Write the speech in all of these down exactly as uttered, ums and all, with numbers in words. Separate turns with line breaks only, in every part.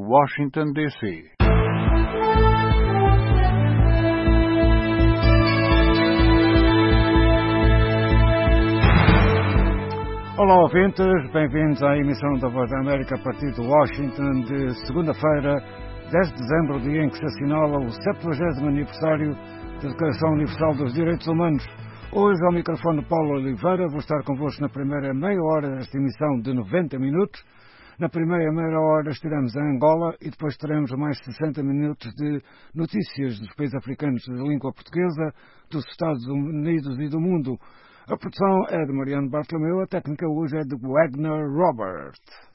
Washington, D C Olá, ouvintes, bem-vindos à emissão da Voz da América a partir de Washington de segunda-feira, dez de dezembro, dia em que se assinala o septuagésimo aniversário da Declaração Universal dos Direitos Humanos. Hoje, ao microfone Paulo Oliveira, vou estar convosco na primeira meia hora desta emissão de noventa minutos. Na primeira meia hora estaremos em Angola e depois teremos mais sessenta minutos de notícias dos países africanos de língua portuguesa, dos Estados Unidos e do mundo. A produção é de Mariano Bartolomeu, a técnica hoje é de Wagner Robert.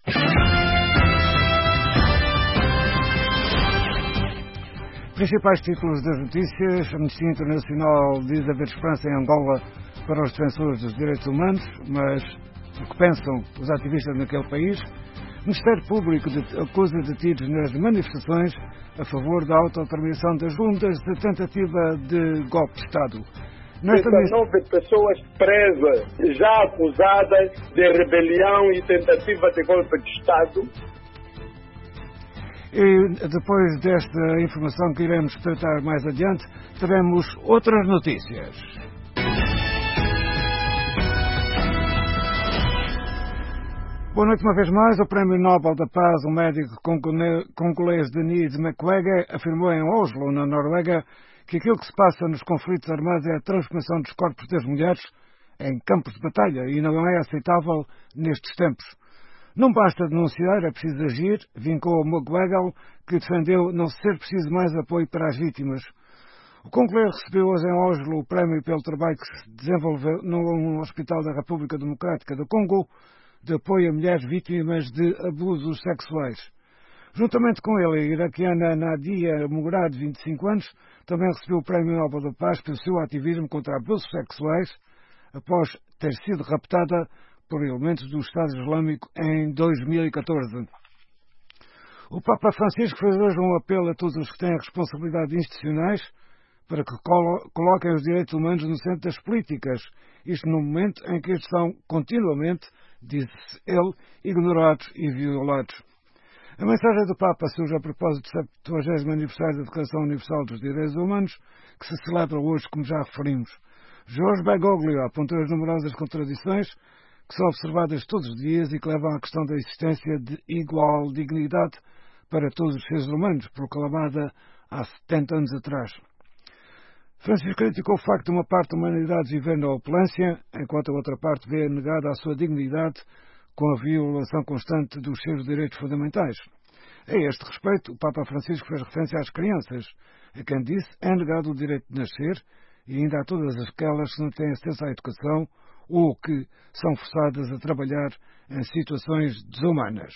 Principais títulos das notícias: a Amnistia Internacional diz haver esperança em Angola para os defensores dos direitos humanos, mas o que pensam os ativistas naquele país? O Ministério Público acusa detidos nas manifestações a favor da autodeterminação das juntas de tentativa de golpe de Estado.
Nesta nove pessoas presas, já acusadas de rebelião e tentativa de golpe de Estado.
E depois desta informação que iremos tratar mais adiante, teremos outras notícias. Boa noite uma vez mais. O Prémio Nobel da Paz, o médico congolês Denis Mukwege, afirmou em Oslo, na Noruega, que aquilo que se passa nos conflitos armados é a transformação dos corpos das mulheres em campos de batalha e não é aceitável nestes tempos. Não basta denunciar, é preciso agir, vincou Mukwege, que defendeu não ser preciso mais apoio para as vítimas. O congolês recebeu hoje em Oslo o prémio pelo trabalho que se desenvolveu no Hospital da República Democrática do Congo, de apoio a mulheres vítimas de abusos sexuais. Juntamente com ele, a iraquiana Nadia Murad, de vinte e cinco anos, também recebeu o Prémio Nobel da Paz pelo seu ativismo contra abusos sexuais, após ter sido raptada por elementos do Estado Islâmico em dois mil e catorze. O Papa Francisco fez hoje um apelo a todos os que têm responsabilidades institucionais para que coloquem os direitos humanos no centro das políticas, isto no momento em que estes são continuamente, disse ele, ignorados e violados. A mensagem do Papa surge a propósito do septuagésimo aniversário da Declaração Universal dos Direitos Humanos, que se celebra hoje, como já referimos. Jorge Bergoglio apontou as numerosas contradições que são observadas todos os dias e que levam à questão da existência de igual dignidade para todos os seres humanos, proclamada há setenta anos atrás. Francisco criticou o facto de uma parte da humanidade viver na opulência, enquanto a outra parte vê negada a sua dignidade com a violação constante dos seus direitos fundamentais. A este respeito, o Papa Francisco fez referência às crianças, a quem disse é negado o direito de nascer e ainda há todas aquelas que não têm acesso à educação ou que são forçadas a trabalhar em situações desumanas.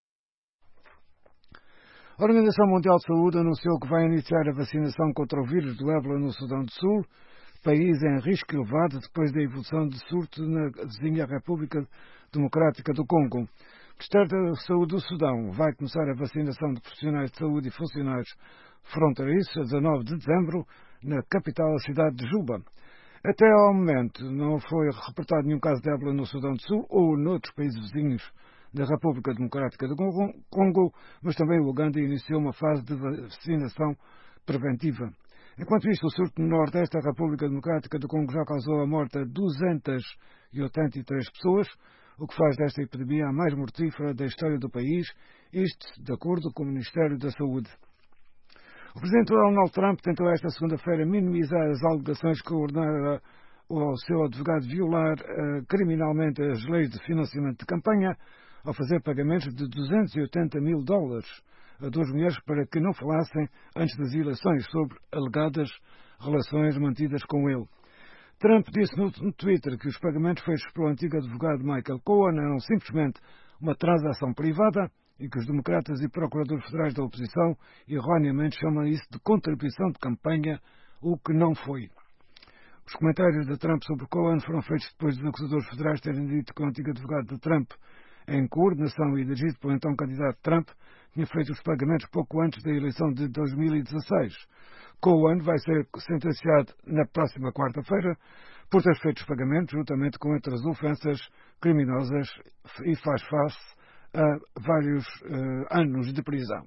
A Organização Mundial de Saúde anunciou que vai iniciar a vacinação contra o vírus do ébola no Sudão do Sul, país em risco elevado depois da evolução de surto na vizinha República Democrática do Congo. O Ministério da Saúde do Sudão vai começar a vacinação de profissionais de saúde e funcionários fronteiriços a dezanove de dezembro na capital, a cidade de Juba. Até ao momento não foi reportado nenhum caso de ébola no Sudão do Sul ou noutros países vizinhos da República Democrática do Congo, mas também o Uganda iniciou uma fase de vacinação preventiva. Enquanto isto, o surto no Nordeste da República Democrática do Congo já causou a morte de duzentas e oitenta e três pessoas, o que faz desta epidemia a mais mortífera da história do país, isto de acordo com o Ministério da Saúde. O presidente Donald Trump tentou esta segunda-feira minimizar as alegações que ordenara ao seu advogado violar uh, criminalmente as leis de financiamento de campanha ao fazer pagamentos de duzentos e oitenta mil dólares a duas mulheres para que não falassem antes das eleições sobre alegadas relações mantidas com ele. Trump disse no, no Twitter que os pagamentos feitos pelo antigo advogado Michael Cohen eram simplesmente uma transação privada e que os democratas e procuradores federais da oposição erroneamente chamam isso de contribuição de campanha, o que não foi. Os comentários de Trump sobre Cohen foram feitos depois dos acusadores federais terem dito que o antigo advogado de Trump, em coordenação e dirigido pelo então candidato Trump, tinha feito os pagamentos pouco antes da eleição de dois mil e dezasseis. Cohen vai ser sentenciado na próxima quarta-feira por ter feito os pagamentos juntamente com outras ofensas criminosas e faz face a vários uh, anos de prisão.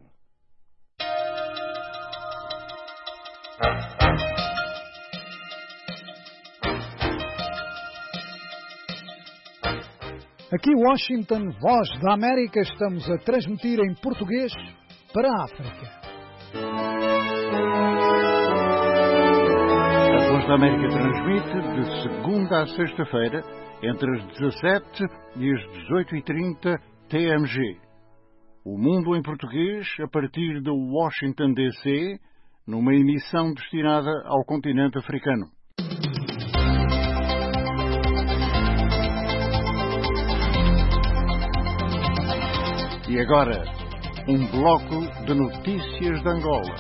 Aqui Washington, Voz da América, estamos a transmitir em português para a África.
A Voz da América transmite de segunda a sexta-feira, entre as dezassete e as dezoito e trinta T M G. O Mundo em Português, a partir de Washington, D C, numa emissão destinada ao continente africano. E agora, um bloco de notícias de Angola.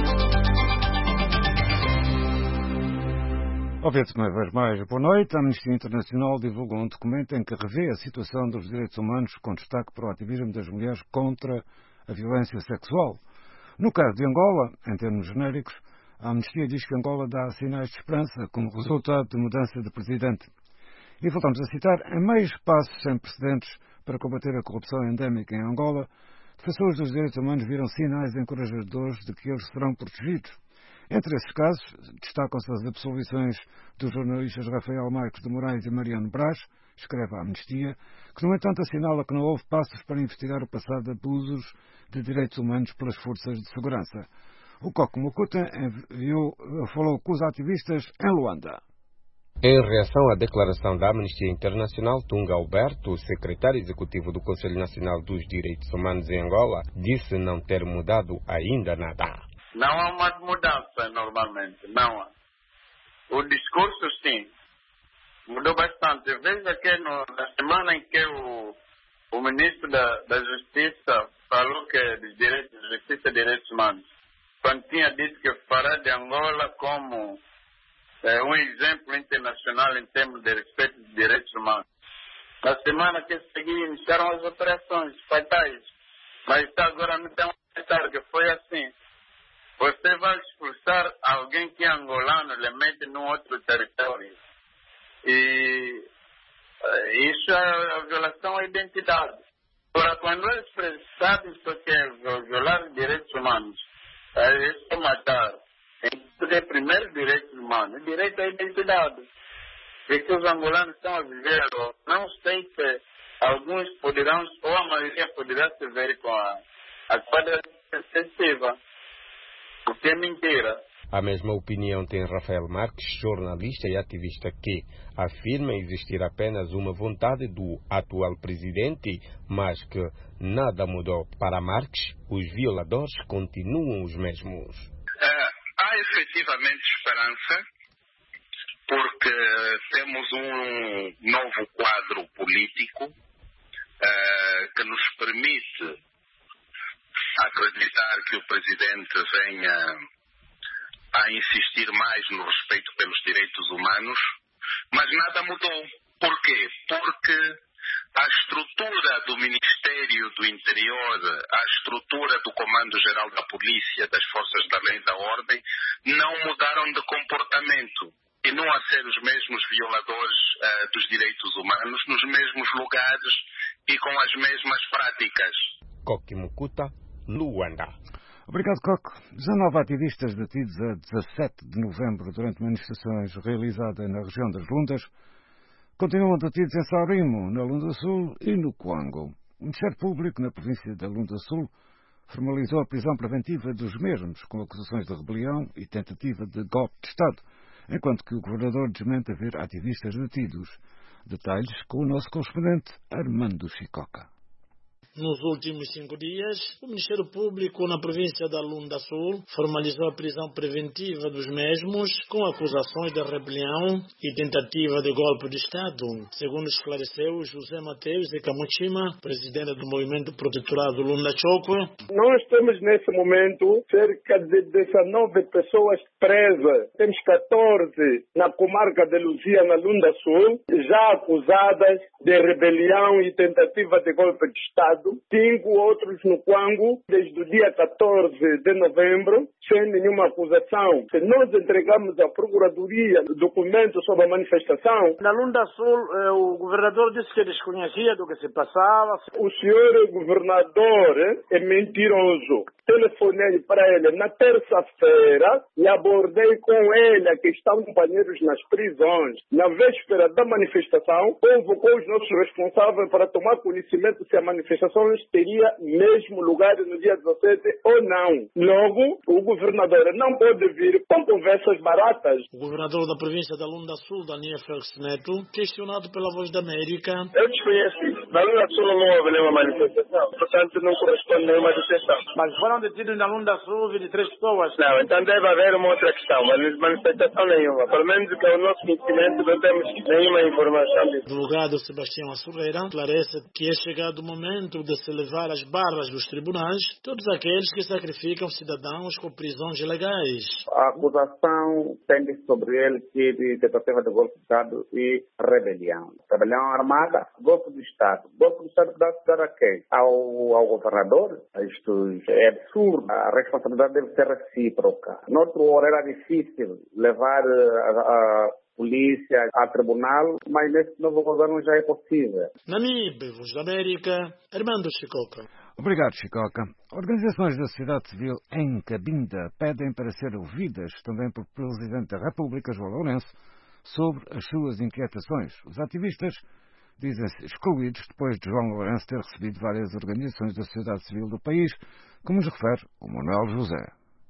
Ouve-se uma vez mais, boa noite. A Amnistia Internacional divulgou um documento em que revê a situação dos direitos humanos com destaque para o ativismo das mulheres contra a violência sexual. No caso de Angola, em termos genéricos, a Amnistia diz que Angola dá sinais de esperança como resultado de mudança de presidente. E voltamos a citar, em meios passos sem precedentes para combater a corrupção endémica em Angola, defensores dos direitos humanos viram sinais encorajadores de que eles serão protegidos. Entre esses casos, destacam-se as absolvições dos jornalistas Rafael Marques de Moraes e Mariano Brás, escreve a Amnistia, que no entanto assinala que não houve passos para investigar o passado de abusos de direitos humanos pelas forças de segurança. O Coco Mukuta enviou, falou com os ativistas em Luanda.
Em reação à declaração da Amnistia Internacional, Tunga Alberto, secretário executivo do Conselho Nacional dos Direitos Humanos em Angola, disse não ter mudado ainda nada.
Não há uma mudança normalmente, não há. O discurso, sim, mudou bastante. Veja que no, na semana em que o, o ministro da, da Justiça falou que de direitos, Justiça e Direitos Humanos, quando tinha dito que fará de Angola como É um exemplo internacional em termos de respeito dos direitos humanos. Na semana que seguia, iniciaram as operações fatais. Mas está agora não tem um comentário que foi assim. Você vai expulsar alguém que é angolano, ele mete num outro território. E isso é a violação à identidade. Agora, quando eles sabem isso que é violar os direitos humanos, é isso é matar. É primeiro direito humano, o direito à identidade. E que os angolanos estão a viver, não sei se alguns poderão, ou a maioria poderá se ver com a, a quadra excessiva, o que é mentira.
A mesma opinião tem Rafael Marques, jornalista e ativista, que afirma existir apenas uma vontade do atual presidente, mas que nada mudou. Para Marques, os violadores continuam os mesmos.
Há efetivamente esperança, porque temos um novo quadro político uh, que nos permite acreditar que o Presidente venha a insistir mais no respeito pelos direitos humanos, mas nada mudou. Por quê? Porque a estrutura do Ministério do Interior, a estrutura do Comando-Geral da Polícia, das Forças da Lei e da Ordem, não mudaram de comportamento. Continuam a ser os mesmos violadores uh, dos direitos humanos, nos mesmos lugares e com as mesmas práticas.
Coco Mukuta, Luanda.
Obrigado, Coco. dezenove ativistas detidos a dezassete de novembro durante manifestações realizadas na região das Lundas continuam detidos em Saurimo, na Lunda Sul, e no Cuango. O Ministério Público, na província da Lunda Sul, formalizou a prisão preventiva dos mesmos, com acusações de rebelião e tentativa de golpe de Estado, enquanto que o governador desmente haver ativistas detidos. Detalhes com o nosso correspondente Armando Chicoca.
Nos últimos cinco dias, o Ministério Público na província da Lunda Sul formalizou a prisão preventiva dos mesmos com acusações de rebelião e tentativa de golpe de Estado, segundo esclareceu José Mateus de Camuchima, presidente do Movimento Protetorado Lunda Choco.
Nós temos nesse momento cerca de dezenove pessoas presas. Temos catorze na comarca de Luzia, na Lunda Sul, já acusadas de rebelião e tentativa de golpe de Estado. cinco outros no Quango, desde o dia catorze de novembro, sem nenhuma acusação. Se nós entregamos à Procuradoria documentos sobre a manifestação...
Na Lunda Sul, o governador disse que desconhecia do que se passava.
O senhor governador é mentiroso. Telefonei para ele na terça-feira e abordei com ele que estão companheiros nas prisões. Na véspera da manifestação, convocou os nossos responsáveis para tomar conhecimento se a manifestação teria mesmo lugar no dia dezassete ou não. Logo, o governador não pode vir com conversas baratas.
O governador da província da Lunda Sul, Daniel Félix Neto, questionado pela Voz da América.
Eu desconheço isso. Na Lunda Sul não houve nenhuma manifestação, portanto não corresponde a nenhuma detenção.
Mas foram detidos na Lunda Sul vinte e três pessoas.
Não, então deve haver uma outra questão, mas manifestação nenhuma. Pelo menos que é o nosso conhecimento, não temos nenhuma informação disso.
O advogado Sebastião Assurreira esclarece que é chegado o momento de se levar às barras dos tribunais todos aqueles que sacrificam cidadãos com prisões ilegais.
A acusação tende sobre ele de tentativa de golpe de Estado e rebelião. Rebelião armada, golpe do Estado. Golpe do Estado dá se dar a quem? Ao, ao governador? Isto é absurdo. A responsabilidade deve ser recíproca. Noutro hora era difícil levar a, a polícia a tribunal, mas nesse novo governo já é possível.
Namibe, Voz da América, Armando Chicoca.
Obrigado, Chicoca. Organizações da sociedade civil em Cabinda pedem para ser ouvidas também pelo Presidente da República, João Lourenço, sobre as suas inquietações. Os ativistas dizem-se excluídos depois de João Lourenço ter recebido várias organizações da sociedade civil do país, como nos refere o Manuel José.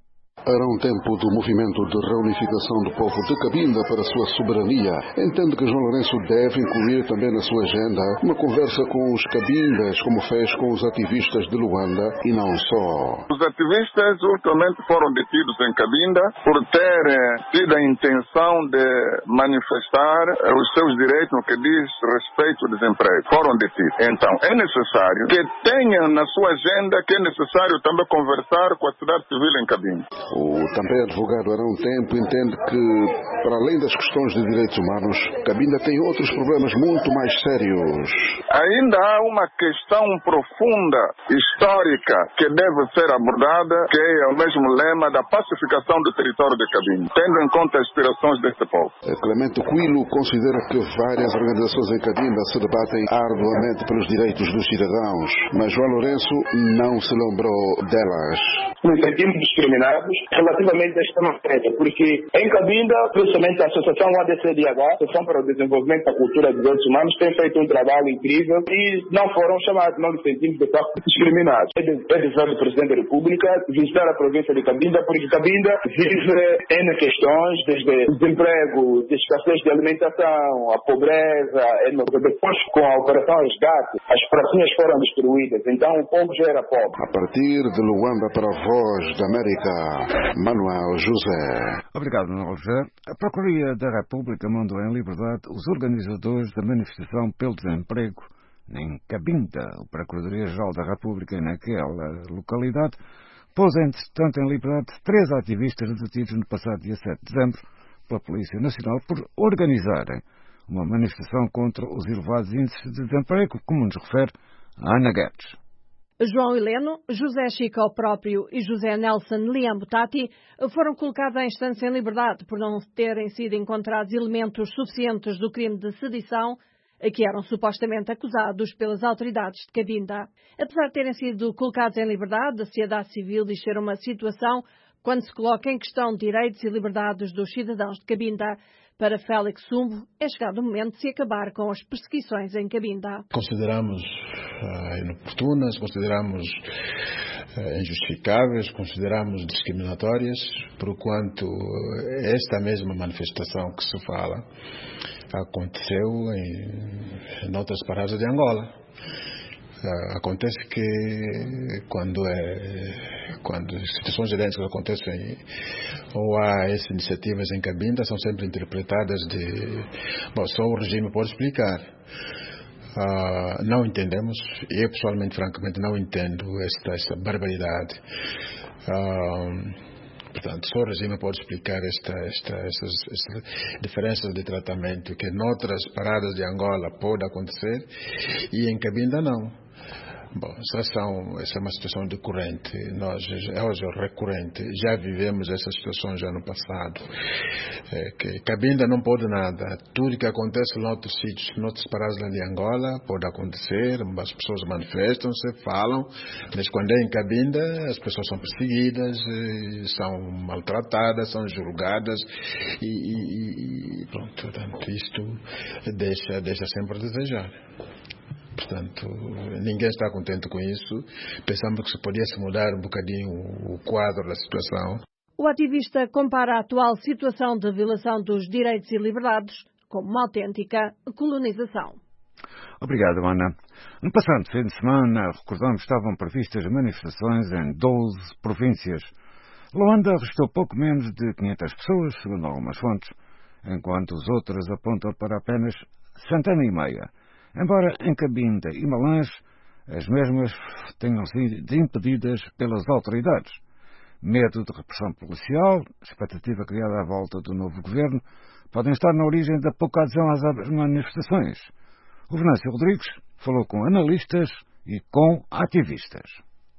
Era um tempo do movimento de reunificação do povo de Cabinda para a sua soberania. Entende que João Lourenço deve incluir também na sua agenda uma conversa com os cabindas, como fez com os ativistas de Luanda, e não só.
Os ativistas ultimamente foram detidos em Cabinda por terem tido a intenção de manifestar os seus direitos no que diz respeito ao desemprego. Foram detidos. Então, é necessário que tenham na sua agenda que é necessário também conversar com a sociedade civil em Cabinda.
O também advogado Arão Tempo entende que, para além das questões de direitos humanos, Cabinda tem outros problemas muito mais sérios.
Ainda há uma questão profunda, histórica, que deve ser abordada, que é o mesmo lema da pacificação do território de Cabinda, tendo em conta as aspirações deste povo.
Clemente Coelho considera que várias organizações em Cabinda se debatem arduamente pelos direitos dos cidadãos, mas João Lourenço não se lembrou delas.
Nos sentimos discriminados relativamente a esta matéria, porque em Cabinda, principalmente a Associação A D C D H, Associação para o Desenvolvimento da Cultura e dos Direitos Humanos, tem feito um trabalho incrível e não foram chamados, não nos sentimos de facto discriminados. É dever do Presidente da República visitar a província de Cabinda, porque Cabinda vive N questões, desde desemprego, de escassez de alimentação, a pobreza, depois com a Operação Resgate, as pracinhas foram destruídas, então o povo já era pobre.
A partir de Luanda para a Voz da América, Manuel José.
Obrigado, Manuel José. A Procuradoria da República mandou em liberdade os organizadores da manifestação pelo desemprego em Cabinda. A Procuradoria-Geral da República naquela localidade pôs, entretanto, em liberdade três ativistas detidos no passado dia sete de dezembro pela Polícia Nacional por organizarem uma manifestação contra os elevados índices de desemprego, como nos refere a Ana Guedes.
João Heleno, José Chico ao próprio e José Nelson Liambutati foram colocados à instância em liberdade por não terem sido encontrados elementos suficientes do crime de sedição a que eram supostamente acusados pelas autoridades de Cabinda. Apesar de terem sido colocados em liberdade, a sociedade civil diz ser uma situação quando se coloca em questão direitos e liberdades dos cidadãos de Cabinda. Para Félix Sumbo, é chegado o momento de se acabar com as perseguições em Cabinda.
Consideramos uh, inoportunas, consideramos uh, injustificáveis, consideramos discriminatórias, porquanto esta mesma manifestação que se fala aconteceu em, em outras paradas de Angola. Uh, acontece que quando, é, quando situações idênticas acontecem ou há essas iniciativas em Cabinda, são sempre interpretadas de... Bom, só o regime pode explicar. Uh, não entendemos, eu pessoalmente, francamente, não entendo esta, esta barbaridade. Uh, portanto, só o regime pode explicar esta, esta, essas, essas diferenças de tratamento que em outras paradas de Angola pode acontecer e em Cabinda não. Bom, essa, são, essa é uma situação decorrente, nós, hoje é recorrente, já vivemos essa situação já no passado. É, que Cabinda não pode nada, tudo que acontece em outros sítios, em outros países de Angola, pode acontecer, as pessoas manifestam-se, falam, mas quando é em Cabinda, as pessoas são perseguidas, são maltratadas, são julgadas, e, e, e pronto, portanto, isto deixa, deixa sempre a desejar. Portanto, ninguém está contente com isso. Pensamos que se pudesse mudar um bocadinho o quadro da situação.
O ativista compara a atual situação de violação dos direitos e liberdades como uma autêntica colonização.
Obrigado, Ana. No passado fim de semana, recordamos, estavam previstas manifestações em doze províncias. Luanda restou pouco menos de quinhentas pessoas, segundo algumas fontes, enquanto os outros apontam para apenas centena e meia. Embora em Cabinda e Malange as mesmas tenham sido impedidas pelas autoridades. Medo de repressão policial, expectativa criada à volta do novo governo, podem estar na origem da pouca adesão às manifestações. O Venâncio Rodrigues falou com analistas e com ativistas.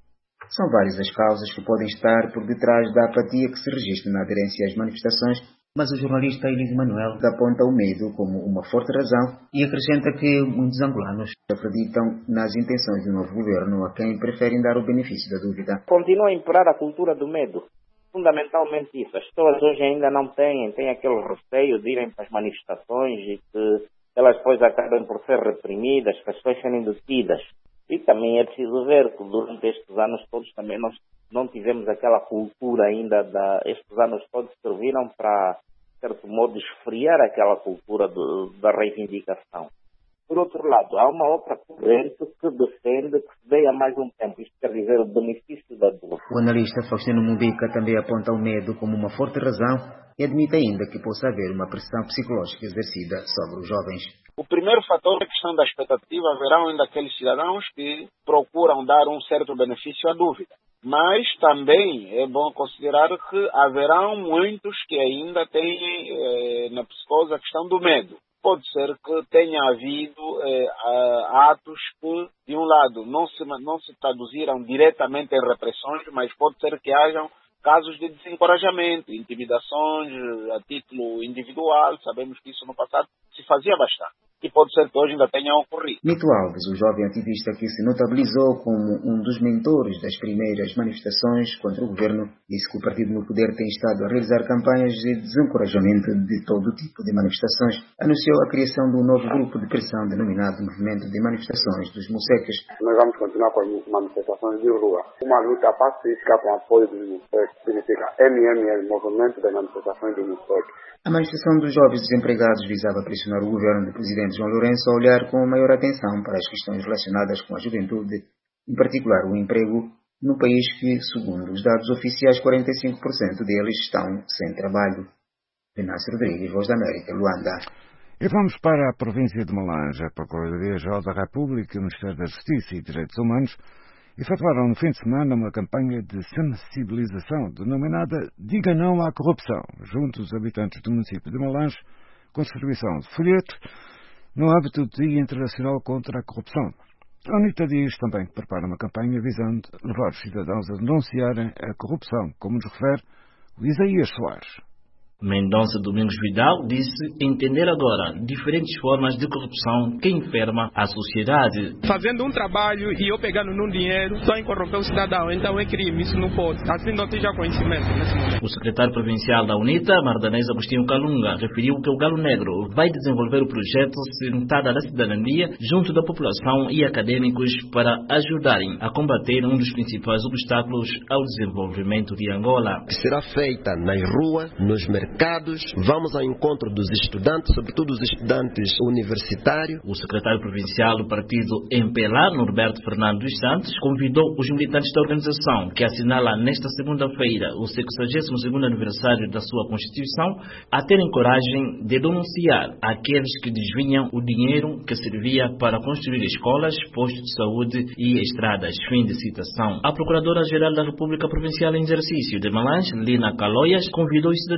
São várias as causas que podem estar por detrás da apatia que se registra na aderência às manifestações, mas o jornalista Elise Manuel aponta o medo como uma forte razão e acrescenta que muitos angolanos acreditam nas intenções do novo governo, a quem preferem dar o benefício da dúvida.
Continua a imperar a cultura do medo. Fundamentalmente isso. As pessoas hoje ainda não têm, têm aquele receio de irem para as manifestações e que elas depois acabem por ser reprimidas, que as pessoas serem detidas. E também é preciso ver que durante estes anos todos também nós não tivemos aquela cultura ainda, da, estes anos todos serviram para, de certo modo, esfriar aquela cultura de, da reivindicação. Por outro lado, há uma outra corrente que defende que se dê a mais um tempo, isto quer dizer o benefício da dúvida.
O analista Faustino Mubica também aponta o medo como uma forte razão e admite ainda que possa haver uma pressão psicológica exercida sobre os jovens.
O primeiro fator é a questão da expectativa. Haverão ainda aqueles cidadãos que procuram dar um certo benefício à dúvida. Mas também é bom considerar que haverão muitos que ainda têm eh, na psicose a questão do medo. Pode ser que tenha havido eh, atos que, de um lado, não se, não se traduziram diretamente em repressões, mas pode ser que hajam casos de desencorajamento, intimidações a título individual. Sabemos que isso no passado se fazia bastante. E pode ser que hoje ainda tenha ocorrido.
Mito Alves, o jovem ativista que se notabilizou como um dos mentores das primeiras manifestações contra o governo, disse que o partido no poder tem estado a realizar campanhas de desencorajamento de todo tipo de manifestações. Anunciou a criação de um novo grupo de pressão denominado Movimento de Manifestações dos Mussecas.
Nós vamos continuar com as manifestações de rua. Uma luta pacífica com apoio dos Mussecas, significa M M L, Movimento de Manifestações dos Mussecas.
A manifestação dos jovens desempregados visava pressionar o governo do presidente João Lourenço a olhar com maior atenção para as questões relacionadas com a juventude, em particular o emprego, no país que, segundo os dados oficiais, quarenta e cinco por cento deles estão sem trabalho. Venâncio Rodrigues, Voz da América, Luanda.
E vamos para a província de Malange. A Procuradoria-Geral da República e o Ministério da Justiça e Direitos Humanos efetuaram no fim de semana uma campanha de sensibilização denominada Diga Não à Corrupção, junto aos habitantes do município de Malange, com distribuição de folhetos, no âmbito do Dia Internacional contra a Corrupção. A UNITA diz também que prepara uma campanha visando levar os cidadãos a denunciarem a corrupção, como nos refere o Isaías Soares.
Mendonça Domingos Vidal disse entender agora diferentes formas de corrupção que enferma a sociedade.
Fazendo um trabalho e eu pegando num dinheiro, estou a corromper o cidadão, então é crime, isso não pode. Assim não tem já conhecimento nesse momento.
O secretário provincial da UNITA, Mardanês Agostinho Calunga, referiu que o Galo Negro vai desenvolver o projeto Sentada da Cidadania junto da população e acadêmicos para ajudarem a combater um dos principais obstáculos ao desenvolvimento de Angola.
Que será feita nas ruas, nos mercados, vamos ao encontro dos estudantes, sobretudo os estudantes universitários.
O secretário provincial do partido M P L A, Norberto Fernando dos Santos, convidou os militantes da organização, que assinala nesta segunda-feira o sexagésimo segundo aniversário da sua Constituição, a terem coragem de denunciar aqueles que desviam o dinheiro que servia para construir escolas, postos de saúde e estradas. Fim de citação. A Procuradora-Geral da República Provincial em Exercício de Malange, Lina Caloias, convidou os cidadãos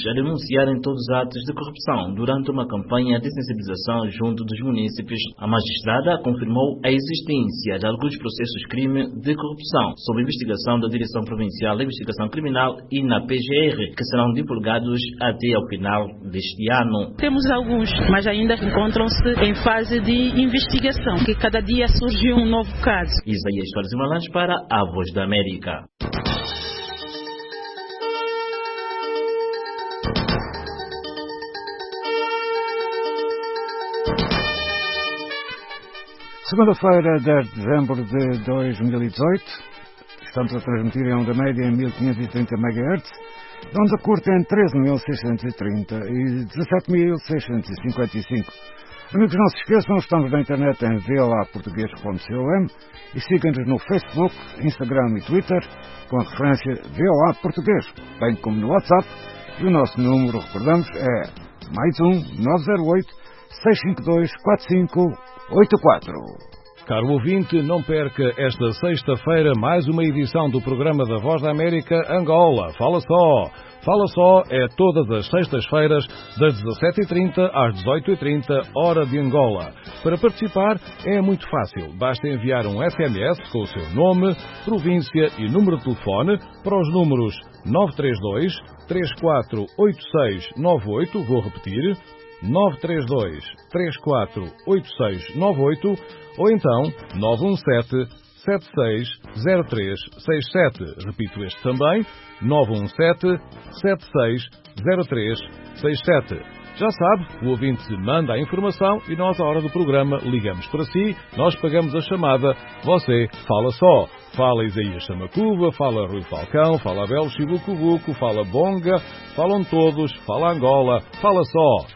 a denunciarem todos os atos de corrupção durante uma campanha de sensibilização junto dos munícipes. A magistrada confirmou a existência de alguns processos crime de corrupção sob investigação da Direção Provincial de Investigação Criminal e na P G R, que serão divulgados até ao final deste ano.
Temos alguns, mas ainda encontram-se em fase de investigação, que cada dia surge um novo caso.
Isaías Soares e Malange para a Voz da América.
Segunda-feira, dez de dezembro de dois mil e dezoito, estamos a transmitir em onda média em mil quinhentos e trinta megahertz, onda curta em treze mil seiscentos e trinta e dezassete mil seiscentos e cinquenta e cinco. Amigos, não se esqueçam, estamos na internet em v o a português ponto com e sigam-nos no Facebook, Instagram e Twitter com a referência V O A Português, bem como no WhatsApp, e o nosso número, recordamos, é mais um nove zero oito, seis cinco dois, quatro cinco oito quatro.
Caro ouvinte, não perca esta sexta-feira mais uma edição do programa da Voz da América Angola. Fala só! Fala só é todas as sextas-feiras das dezassete e trinta às dezoito e trinta, hora de Angola. Para participar é muito fácil. Basta enviar um S M S com o seu nome, província e número de telefone para os números nove três dois, três quatro oito seis nove oito, vou repetir, nove três dois, três quatro oito seis nove oito ou então nove um sete, sete seis zero três seis sete. Repito este também, nove um sete, sete seis zero três seis sete. Já sabe, o ouvinte manda a informação e nós, à hora do programa, ligamos para si, nós pagamos a chamada, você fala só. Fala Isaías Samacuva, fala Rui Falcão, fala Abel Chibucubuco, fala Bonga, falam todos, fala Angola, fala só.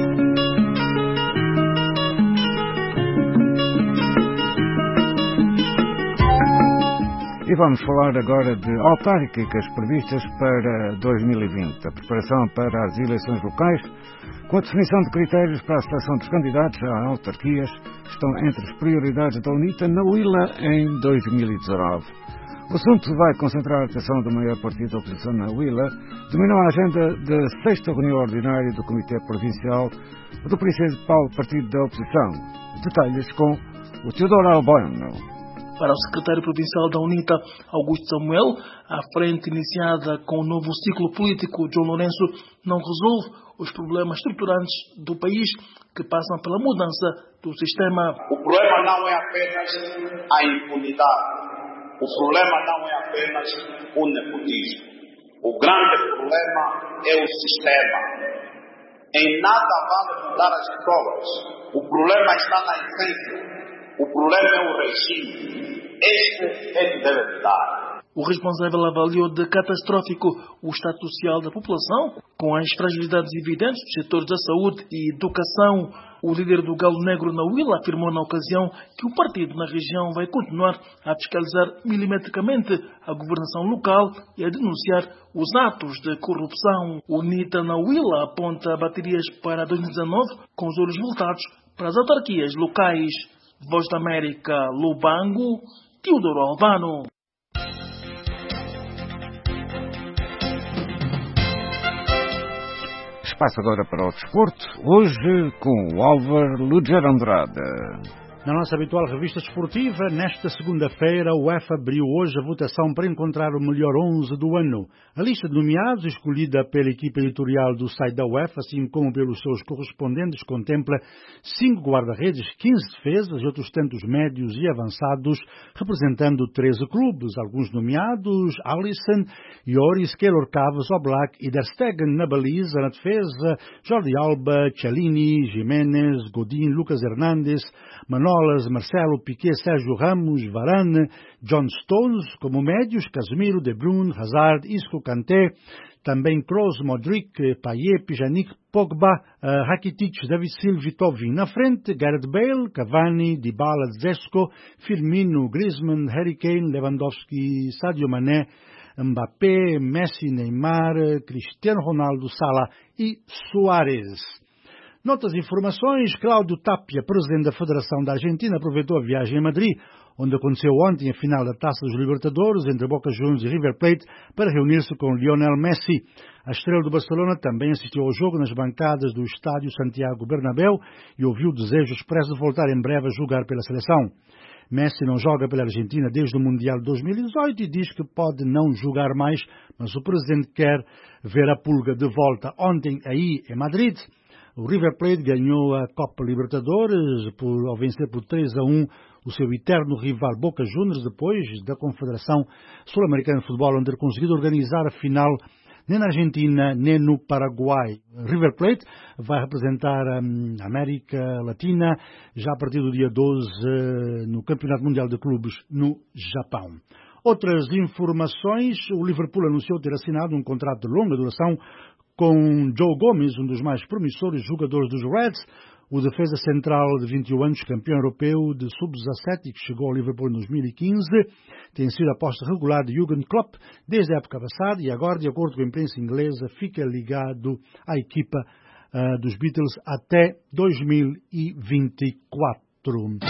E vamos falar agora de autárquicas previstas para dois mil e vinte. A preparação para as eleições locais, com a definição de critérios para a seleção dos candidatos a autarquias, estão entre as prioridades da UNITA na Huila em dois mil e dezanove. O assunto vai concentrar a atenção do maior partido da oposição na Huila, dominou a agenda da sexta reunião ordinária do Comitê Provincial do principal partido da oposição. Detalhes com o Teodoro Albano.
Para o secretário provincial da UNITA, Augusto Samuel, a frente iniciada com o novo ciclo político, João Lourenço, não resolve os problemas estruturantes do país que passam pela mudança do sistema.
O problema não é apenas a impunidade, o problema não é apenas o nepotismo. O grande problema é o sistema. Em nada vale mudar as escolas. O problema está na essência. O problema é o regime. Este é que deve mudar.
O responsável avaliou de catastrófico o estado social da população, com as fragilidades evidentes dos setores da saúde e educação. O líder do Galo Negro na Huila afirmou na ocasião que o partido na região vai continuar a fiscalizar milimetricamente a governação local e a denunciar os atos de corrupção. O UNITA na Huila aponta baterias para dois mil e dezanove com os olhos voltados para as autarquias locais. Voz da América, Lubango, Teodoro Albano.
Espaço agora para o desporto, hoje com o Álvaro Luger Andrade.
Na nossa habitual revista desportiva, nesta segunda-feira, o U E F abriu hoje a votação para encontrar o melhor onze do ano. A lista de nomeados, escolhida pela equipa editorial do site da U E F, assim como pelos seus correspondentes, contempla cinco guarda-redes, quinze defesas e outros tantos médios e avançados, representando treze clubes, alguns nomeados: Alisson, Lloris, Keylor Cavas, Oblak e Der Stegen na baliza, na defesa, Jordi Alba, Cellini, Jiménez, Godin, Lucas Hernandes, Manolas, Marcelo, Piqué, Sérgio Ramos, Varane, John Stones, como médios, Casemiro, De Bruyne, Hazard, Isco, Kanté, também Kroos, Modric, Payet, Pjanic, Pogba, uh, Rakitic, David Silva e Tovin. Na frente, Gareth Bale, Cavani, Dybala, Dzeko, Firmino, Griezmann, Harry Kane, Lewandowski, Sadio Mané, Mbappé, Messi, Neymar, Cristiano Ronaldo, Salah e Suárez. Noutras informações, Cláudio Tapia, presidente da Federação da Argentina, aproveitou a viagem a Madrid, onde aconteceu ontem a final da Taça dos Libertadores entre Boca Juniors e River Plate para reunir-se com Lionel Messi. A estrela do Barcelona também assistiu ao jogo nas bancadas do estádio Santiago Bernabéu e ouviu o desejo expresso de voltar em breve a jogar pela seleção. Messi não joga pela Argentina desde o Mundial de dois mil e dezoito e diz que pode não jogar mais, mas o presidente quer ver a pulga de volta. Ontem, aí em Madrid, o River Plate ganhou a Copa Libertadores por, ao vencer por três a um o seu eterno rival Boca Juniors, depois da Confederação Sul-Americana de Futebol, onde ter conseguido organizar a final nem na Argentina, nem no Paraguai. River Plate vai representar a América Latina já a partir do dia doze no Campeonato Mundial de Clubes no Japão. Outras informações, o Liverpool anunciou ter assinado um contrato de longa duração com Joe Gomes, um dos mais promissores jogadores dos Reds, o defesa central de vinte e um anos, campeão europeu de sub dezassete, que chegou ao Liverpool em dois mil e quinze, tem sido a aposta regular de Jürgen Klopp desde a época passada e agora, de acordo com a imprensa inglesa, fica ligado à equipa uh, dos Beatles até dois mil e vinte e quatro.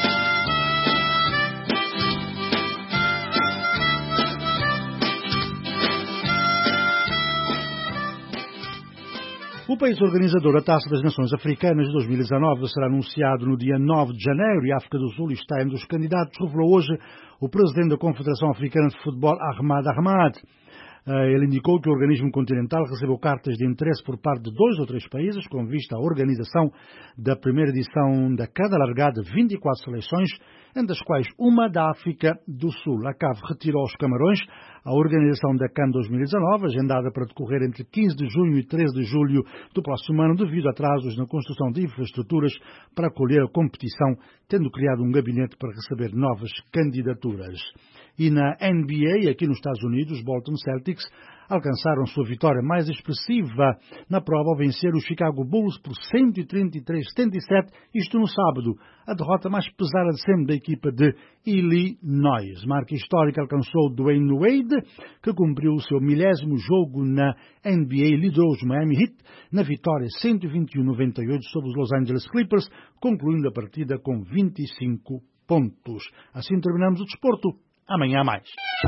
O país organizador da Taça das Nações Africanas de dois mil e dezanove será anunciado no dia nove de janeiro e a África do Sul está entre os candidatos, revelou hoje o presidente da Confederação Africana de Futebol, Ahmad Ahmad. Ele indicou que o organismo continental recebeu cartas de interesse por parte de dois ou três países com vista à organização da primeira edição da cada alargada vinte e quatro seleções, entre as quais uma da África do Sul. A C A V retirou aos Camarões a organização da CAN dois mil e dezanove, agendada para decorrer entre quinze de junho e treze de julho do próximo ano, devido a atrasos na construção de infraestruturas para acolher a competição, tendo criado um gabinete para receber novas candidaturas. E na N B A, aqui nos Estados Unidos, os Boston Celtics alcançaram sua vitória mais expressiva na prova ao vencer os Chicago Bulls por cento e trinta e três a setenta e sete, isto no sábado, a derrota mais pesada de sempre da equipa de Illinois. Marca histórica alcançou Dwayne Wade, que cumpriu o seu milésimo jogo na N B A e liderou os Miami Heat na vitória cento e vinte e um a noventa e oito sobre os Los Angeles Clippers, concluindo a partida com vinte e cinco pontos. Assim terminamos o desporto. Amanhã mais.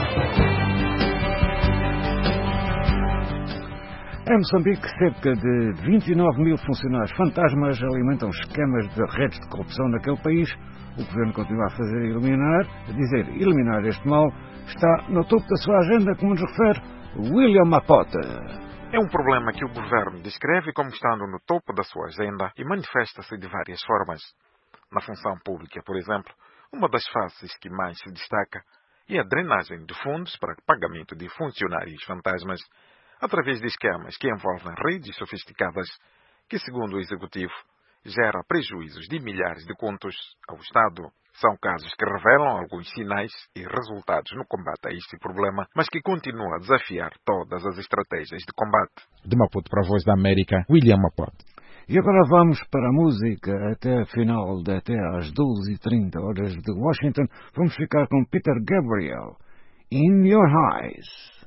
Em Moçambique, cerca de vinte e nove mil funcionários fantasmas alimentam esquemas de redes de corrupção naquele país. O governo continua a fazer eliminar, a dizer eliminar este mal, está no topo da sua agenda, como nos refere William Mapota.
É um problema que o governo descreve como estando no topo da sua agenda e manifesta-se de várias formas. Na função pública, por exemplo, uma das faces que mais se destaca é a drenagem de fundos para pagamento de funcionários fantasmas através de esquemas que envolvem redes sofisticadas que, segundo o Executivo, gera prejuízos de milhares de contos ao Estado. São casos que revelam alguns sinais e resultados no combate a este problema, mas que continua a desafiar todas as estratégias de combate.
De Maputo para a Voz da América, William Maputo.
E agora vamos para a música até a final, de até às doze e trinta horas de Washington. Vamos ficar com Peter Gabriel, In Your Eyes.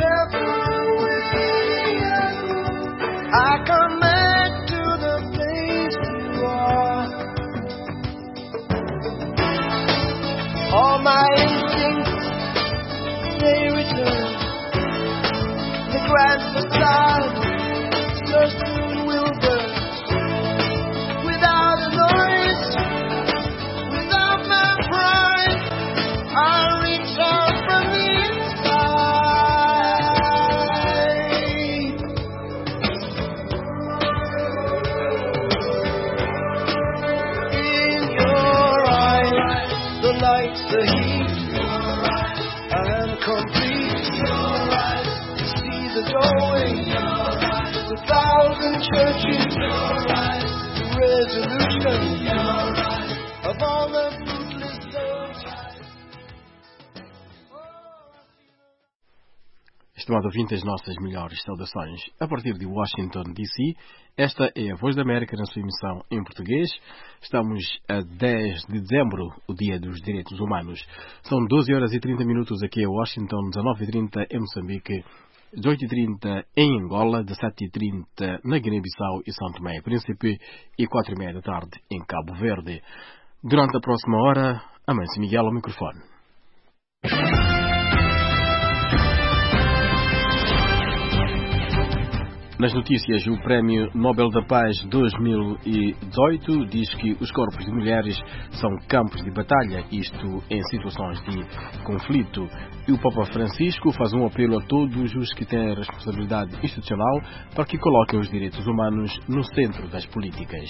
I come back to the place the heat. I am complete. You see the doorway, the thousand churches, the resolution of all the fruitless souls.
Estimado ouvinte, as nossas melhores saudações a partir de Washington, D C. Esta é a Voz da América na sua emissão em português. Estamos a dez de dezembro, o Dia dos Direitos Humanos. São doze horas e trinta minutos aqui em Washington, dezanove e trinta em Moçambique, dezoito e trinta em Angola, dezessete e trinta na Guiné-Bissau e São Tomé e Príncipe e quatro e meia da tarde em Cabo Verde. Durante a próxima hora, Amâncio Miguel ao microfone. Nas notícias, o Prémio Nobel da Paz dois mil e dezoito diz que os corpos de mulheres são campos de batalha, isto em situações de conflito. E o Papa Francisco faz um apelo a todos os que têm responsabilidade institucional para que coloquem os direitos humanos no centro das políticas.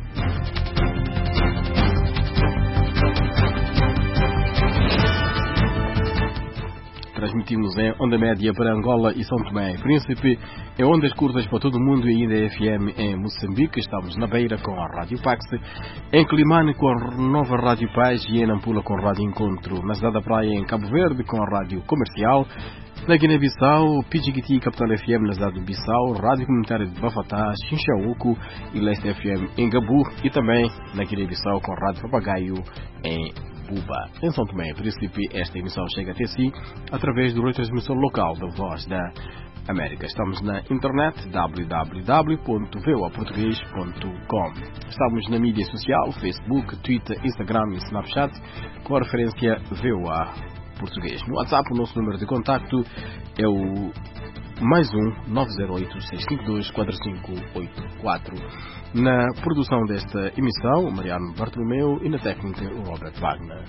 Transmitimos em onda média para Angola e São Tomé e Príncipe, em ondas curtas para todo o mundo e ainda F M em Moçambique. Estamos na Beira com a Rádio Pax, em Climane com a Nova Rádio Paz e em Nampula com a Rádio Encontro, na cidade da Praia em Cabo Verde com a Rádio Comercial, na Guiné-Bissau, Pidjigiti Capital F M na cidade do Bissau, Rádio Comunitária de Bafatá, Chinchaúco e Leste F M em Gabu e também na Guiné-Bissau com a Rádio Papagaio em Buba. Em São Tomé e Príncipe, esta emissão chega até si através do retransmissor local da Voz da América. Estamos na internet w w w ponto v o a português ponto com. Estamos na mídia social, Facebook, Twitter, Instagram e Snapchat com a referência V O A Português. No WhatsApp, o nosso número de contacto é o mais um nove zero oito seis cinco dois quatro cinco oito quatro. Na produção desta emissão, o Mariano Bartolomeu e na técnica, o Robert Wagner.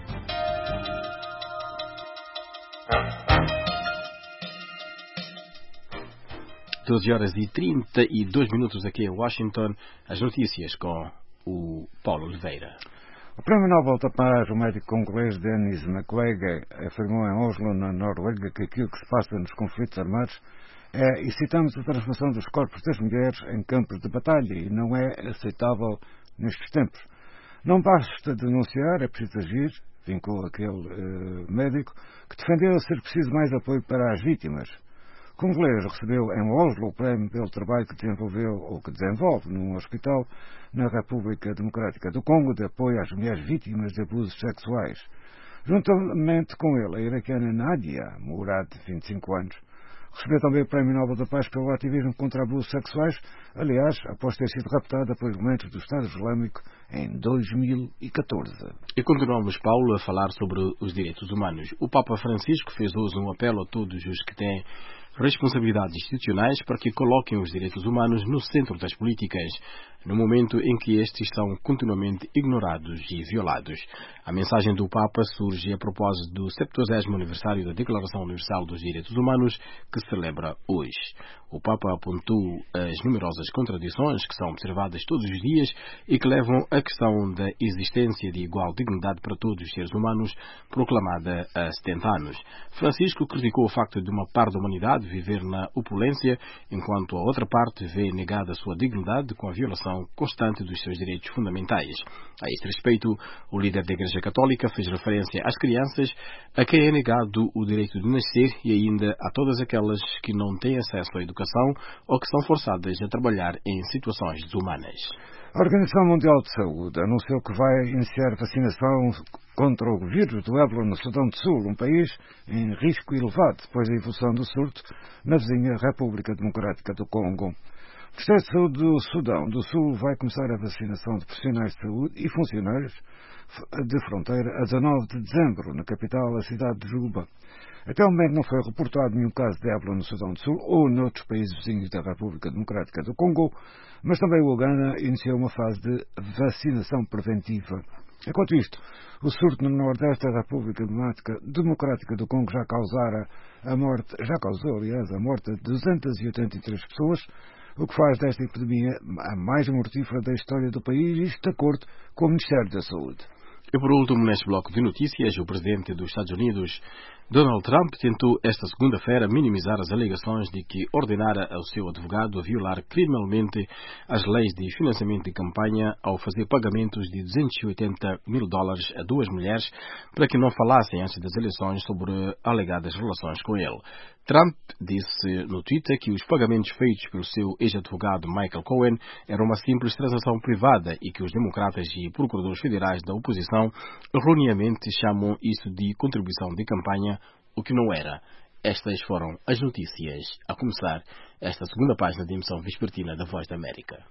doze horas e trinta e dois minutos aqui em Washington. As notícias com o Paulo Oliveira.
O Prémio Nobel da Paz, o médico congolês Denis Mukwege, afirmou em Oslo, na Noruega, que aquilo que se passa nos conflitos armados é, e citamos, a transformação dos corpos das mulheres em campos de batalha e não é aceitável nestes tempos. Não basta denunciar, é preciso agir, vincou aquele uh, médico, que defendeu ser preciso mais apoio para as vítimas. O congolês recebeu em Oslo o prémio pelo trabalho que desenvolveu ou que desenvolve num hospital na República Democrática do Congo de apoio às mulheres vítimas de abusos sexuais. Juntamente com ele, a iraquiana Nadia Murad, de vinte e cinco anos, recebeu também o Prémio Nobel da Paz pelo ativismo contra abusos sexuais, aliás, após ter sido raptada por elementos do Estado Islâmico em dois mil e catorze.
E continuamos, Paulo, a falar sobre os direitos humanos. O Papa Francisco fez hoje um apelo a todos os que têm responsabilidades institucionais para que coloquem os direitos humanos no centro das políticas, no momento em que estes são continuamente ignorados e violados. A mensagem do Papa surge a propósito do septuagésimo aniversário da Declaração Universal dos Direitos Humanos, que se celebra hoje. O Papa apontou as numerosas contradições que são observadas todos os dias e que levam à questão da existência de igual dignidade para todos os seres humanos, proclamada há setenta anos. Francisco criticou o facto de uma parte da humanidade viver na opulência, enquanto a outra parte vê negada a sua dignidade com a violação constante dos seus direitos fundamentais. A este respeito, o líder da Igreja Católica fez referência às crianças a quem é negado o direito de nascer e ainda a todas aquelas que não têm acesso à educação ou que são forçadas a trabalhar em situações desumanas.
A Organização Mundial de Saúde anunciou que vai iniciar vacinação contra o vírus do ébola no Sudão do Sul, um país em risco elevado depois da evolução do surto na vizinha República Democrática do Congo. O Ministério de Saúde do Sudão do Sul vai começar a vacinação de profissionais de saúde e funcionários de fronteira a dezanove de dezembro, na capital, a cidade de Juba. Até o momento não foi reportado nenhum caso de ébola no Sudão do Sul ou noutros países vizinhos da República Democrática do Congo, mas também o Uganda iniciou uma fase de vacinação preventiva. Enquanto isto, o surto no nordeste da República Democrática do Congo já causara a morte, já causou, aliás, a morte de duzentas e oitenta e três pessoas, o que faz desta epidemia a mais mortífera da história do país, isto de acordo com o Ministério da Saúde.
E por último, neste bloco de notícias, o presidente dos Estados Unidos, Donald Trump, tentou esta segunda-feira minimizar as alegações de que ordenara ao seu advogado a violar criminalmente as leis de financiamento de campanha ao fazer pagamentos de duzentos e oitenta mil dólares a duas mulheres para que não falassem antes das eleições sobre alegadas relações com ele. Trump disse no Twitter que os pagamentos feitos pelo seu ex-advogado Michael Cohen eram uma simples transação privada e que os democratas e procuradores federais da oposição erroneamente chamam isso de contribuição de campanha, o que não era. Estas foram as notícias, a começar esta segunda página da emissão vespertina da Voz da América.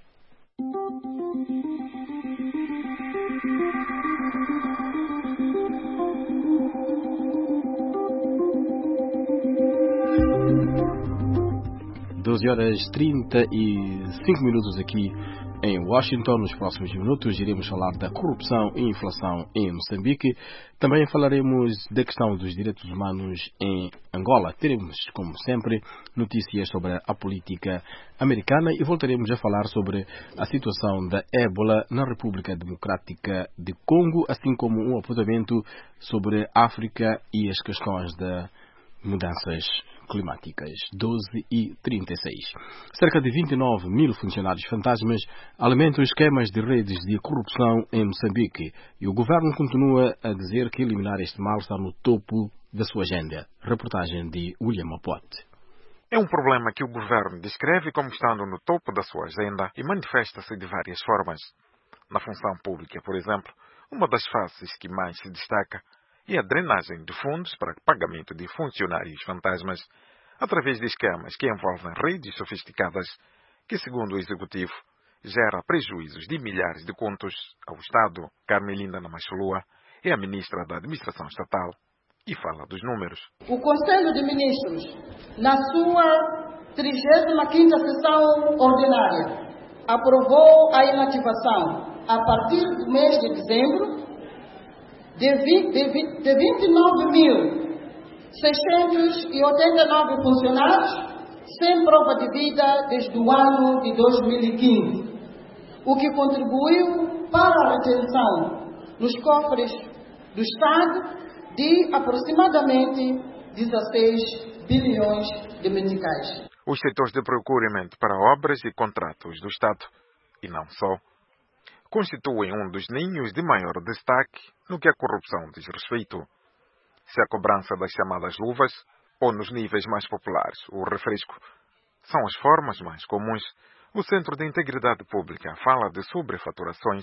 doze horas e trinta e cinco minutos aqui em Washington. Nos próximos minutos iremos falar da corrupção e inflação em Moçambique. Também falaremos da questão dos direitos humanos em Angola. Teremos, como sempre, notícias sobre a política americana e voltaremos a falar sobre a situação da ébola na República Democrática de Congo, assim como um apontamento sobre a África e as questões das mudanças climáticas. doze e trinta e seis. Cerca de vinte e nove mil funcionários fantasmas alimentam esquemas de redes de corrupção em Moçambique e o governo continua a dizer que eliminar este mal está no topo da sua agenda. Reportagem de William Apote.
É um problema que o governo descreve como estando no topo da sua agenda e manifesta-se de várias formas. Na função pública, por exemplo, uma das faces que mais se destaca e a drenagem de fundos para pagamento de funcionários fantasmas através de esquemas que envolvem redes sofisticadas que, segundo o Executivo, gera prejuízos de milhares de contos ao Estado. Carmelinda Namachulua é a ministra da Administração Estatal e fala dos números.
O Conselho de Ministros, na sua trigésima quinta sessão ordinária, aprovou a inativação, a partir do mês de dezembro, de vinte e nove mil seiscentos e oitenta e nove funcionários sem prova de vida desde o ano de dois mil e quinze, o que contribuiu para a retenção nos cofres do Estado de aproximadamente dezesseis bilhões de meticais.
Os setores de procurement para obras e contratos do Estado, e não só, constituem um dos ninhos de maior destaque no que a corrupção diz respeito. Se a cobrança das chamadas luvas, ou nos níveis mais populares, o refresco, são as formas mais comuns, o Centro de Integridade Pública fala de sobrefaturações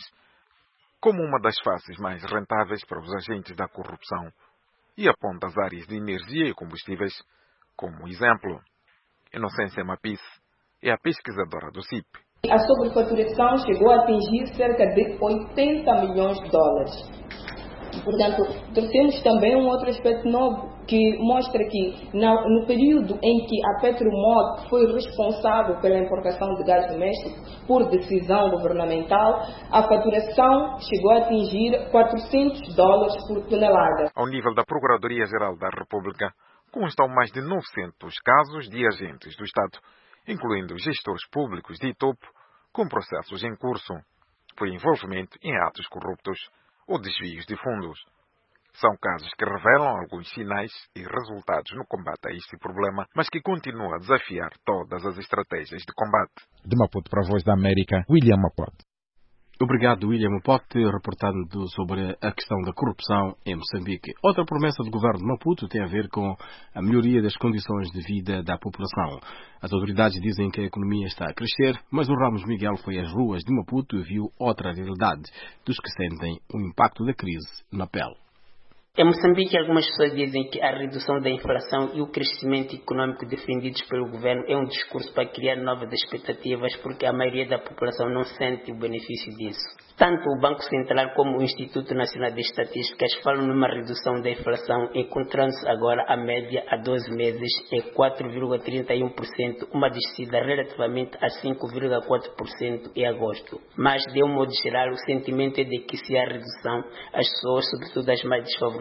como uma das faces mais rentáveis para os agentes da corrupção e aponta as áreas de energia e combustíveis como exemplo. Inocência Mapis é a pesquisadora do C I P.
A sobrefaturação chegou a atingir cerca de oitenta milhões de dólares. Portanto, temos também um outro aspecto novo que mostra que no período em que a Petromod foi responsável pela importação de gás doméstico por decisão governamental, a faturação chegou a atingir quatrocentos dólares por tonelada.
Ao nível da Procuradoria-Geral da República, constam mais de novecentos casos de agentes do Estado, incluindo gestores públicos de topo, com processos em curso, por envolvimento em atos corruptos ou desvios de fundos. São casos que revelam alguns sinais e resultados no combate a este problema, mas que continuam a desafiar todas as estratégias de combate.
De Maputo para a Voz da América, William Apote.
Obrigado, William Apote, reportando sobre a questão da corrupção em Moçambique. Outra promessa do governo de Maputo tem a ver com a melhoria das condições de vida da população. As autoridades dizem que a economia está a crescer, mas o Ramos Miguel foi às ruas de Maputo e viu outra realidade dos que sentem o impacto da crise na pele.
Em Moçambique, algumas pessoas dizem que a redução da inflação e o crescimento econômico defendidos pelo governo é um discurso para criar novas expectativas, porque a maioria da população não sente o benefício disso. Tanto o Banco Central como o Instituto Nacional de Estatísticas falam numa redução da inflação, encontrando-se agora a média a doze meses em quatro vírgula trinta e um por cento, uma descida relativamente a cinco vírgula quatro por cento em agosto. Mas, de um modo geral, o sentimento é de que se há redução, as pessoas, sobretudo as mais desfavorecidas,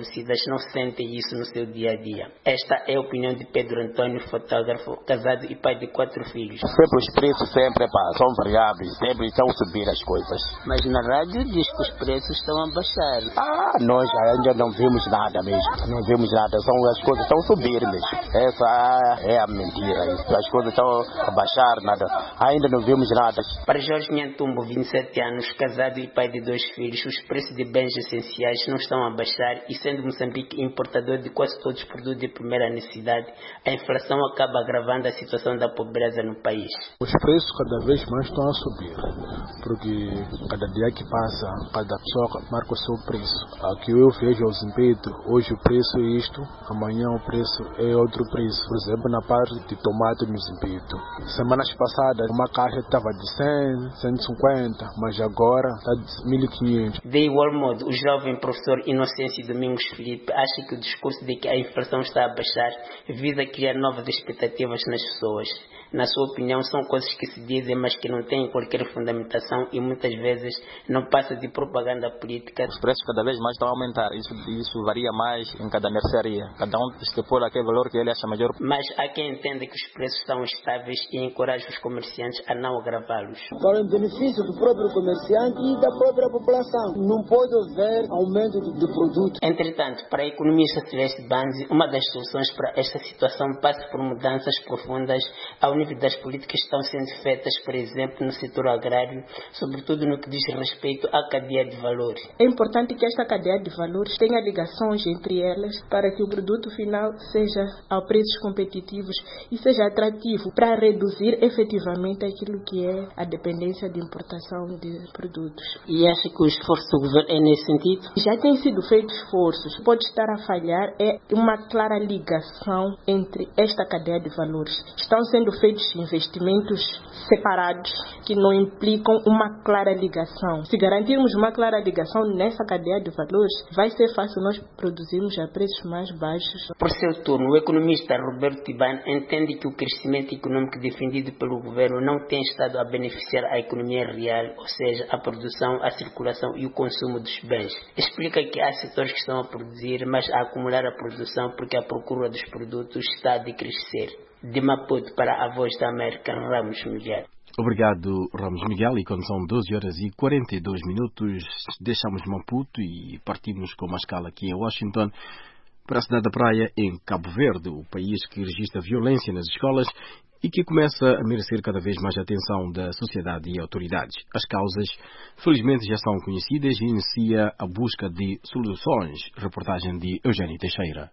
desfavorecidas não sentem isso no seu dia a dia. Esta é a opinião de Pedro Antônio, fotógrafo, casado e pai de quatro filhos.
Sempre os preços sempre, pá, são variáveis, sempre estão a subir as coisas.
Mas na rádio diz que os preços estão a baixar.
Ah, nós ainda não vimos nada mesmo. Não vimos nada, são, as coisas estão a subir mesmo. Essa é a mentira. As coisas estão a baixar, nada. Ainda não vimos nada.
Para Jorge Nhantumbo, vinte e sete anos, casado e pai de dois filhos, os preços de bens essenciais não estão a baixar e, sendo Moçambique importador de quase todos os produtos de primeira necessidade, a inflação acaba agravando a situação da pobreza no país.
Os preços cada vez mais estão a subir, porque cada dia que passa, cada pessoa marca o seu preço. Aqui eu vejo o Zimbedro, hoje o preço é isto, amanhã o preço é outro preço. Por exemplo, na parte de tomate no Zimbedro. Semanas passadas, uma caixa estava de cem, cento e cinquenta, mas agora está de mil e quinhentos.
De igual modo, o jovem professor Inocêncio Domingos Felipe acha que o discurso de que a inflação está a baixar visa criar novas expectativas nas pessoas. Na sua opinião, são coisas que se dizem, mas que não têm qualquer fundamentação e muitas vezes não passa de propaganda política.
Os preços cada vez mais estão a aumentar, isso, isso varia mais em cada mercearia. Cada um estipula aquele valor que ele acha melhor.
Mas há quem entenda que os preços estão estáveis e encoraja os comerciantes a não agravá-los.
Para o benefício do próprio comerciante e da própria população. Não pode haver aumento de, de produto.
Entretanto, para a economista Celeste Banzi, uma das soluções para esta situação passa por mudanças profundas ao nível das políticas que estão sendo feitas, por exemplo, no setor agrário, sobretudo no que diz respeito à cadeia de valores.
É importante que esta cadeia de valores tenha ligações entre elas para que o produto final seja a preços competitivos e seja atrativo para reduzir efetivamente aquilo que é a dependência de importação de produtos.
E acha que o esforço do governo é nesse sentido?
Já têm sido feitos esforços. Pode estar a falhar é uma clara ligação entre esta cadeia de valores. Estão sendo feitos investimentos separados que não implicam uma clara ligação. Se garantirmos uma clara ligação nessa cadeia de valores, vai ser fácil nós produzirmos a preços mais baixos.
Por seu turno, o economista Roberto Tibane entende que o crescimento econômico defendido pelo governo não tem estado a beneficiar a economia real, ou seja, a produção, a circulação e o consumo dos bens. Explica que há setores que estão a produzir, mas a acumular a produção porque a procura dos produtos está a decrescer. De Maputo para a Voz da América, Ramos Miguel.
Obrigado, Ramos Miguel. E quando são doze horas e quarenta e dois minutos, deixamos Maputo e partimos com uma escala aqui em Washington para a cidade da Praia, em Cabo Verde, o país que registra violência nas escolas e que começa a merecer cada vez mais atenção da sociedade e autoridades. As causas, felizmente, já são conhecidas e inicia a busca de soluções. Reportagem de Eugênio Teixeira.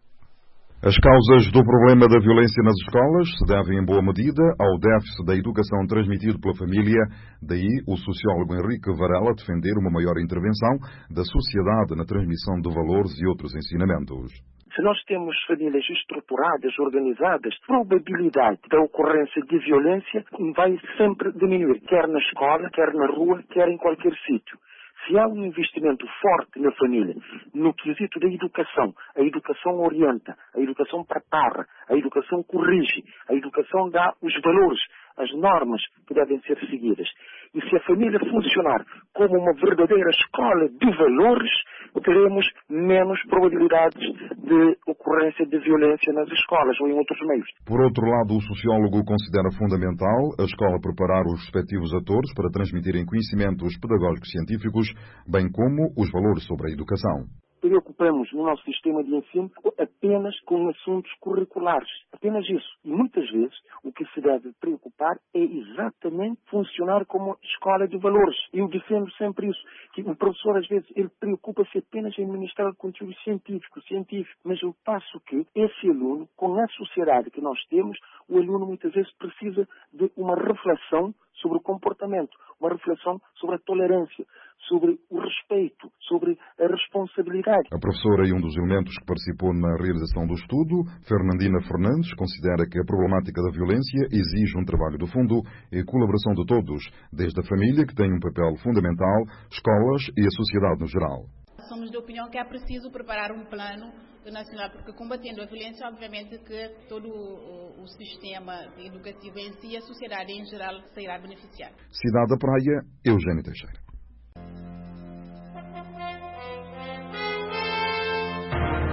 As causas do problema da violência nas escolas se devem, em boa medida, ao déficit da educação transmitido pela família. Daí, o sociólogo Henrique Varela defender uma maior intervenção da sociedade na transmissão de valores e outros ensinamentos.
Se nós temos famílias estruturadas, organizadas, a probabilidade da ocorrência de violência vai sempre diminuir, quer na escola, quer na rua, quer em qualquer sítio. Se há um investimento forte na família, no quesito da educação, a educação orienta, a educação prepara, a educação corrige, a educação dá os valores, as normas que devem ser seguidas. E se a família funcionar como uma verdadeira escola de valores, teremos menos probabilidades de ocorrência de violência nas escolas ou em outros meios.
Por outro lado, o sociólogo considera fundamental a escola preparar os respectivos atores para transmitirem conhecimentos pedagógicos científicos, bem como os valores sobre a educação.
Preocupamos no nosso sistema de ensino apenas com assuntos curriculares, apenas isso. E muitas vezes o que se deve preocupar é exatamente funcionar como escola de valores. Eu defendo sempre isso, que o professor às vezes ele preocupa-se apenas em ministrar o conteúdo científico, científico, mas eu passo que esse aluno, com a sociedade que nós temos, o aluno muitas vezes precisa de uma reflexão sobre o comportamento, uma reflexão sobre a tolerância, sobre o respeito, sobre a responsabilidade.
A professora e um dos elementos que participou na realização do estudo, Fernandina Fernandes, considera que a problemática da violência exige um trabalho de fundo e a colaboração de todos, desde a família, que tem um papel fundamental, escolas e a sociedade no geral.
Somos de opinião que é preciso preparar um plano nacional, porque combatendo a violência, obviamente que todo o, o sistema educativo em si e a sociedade em geral sairá beneficiar.
Cidade da Praia, Eugênio Teixeira.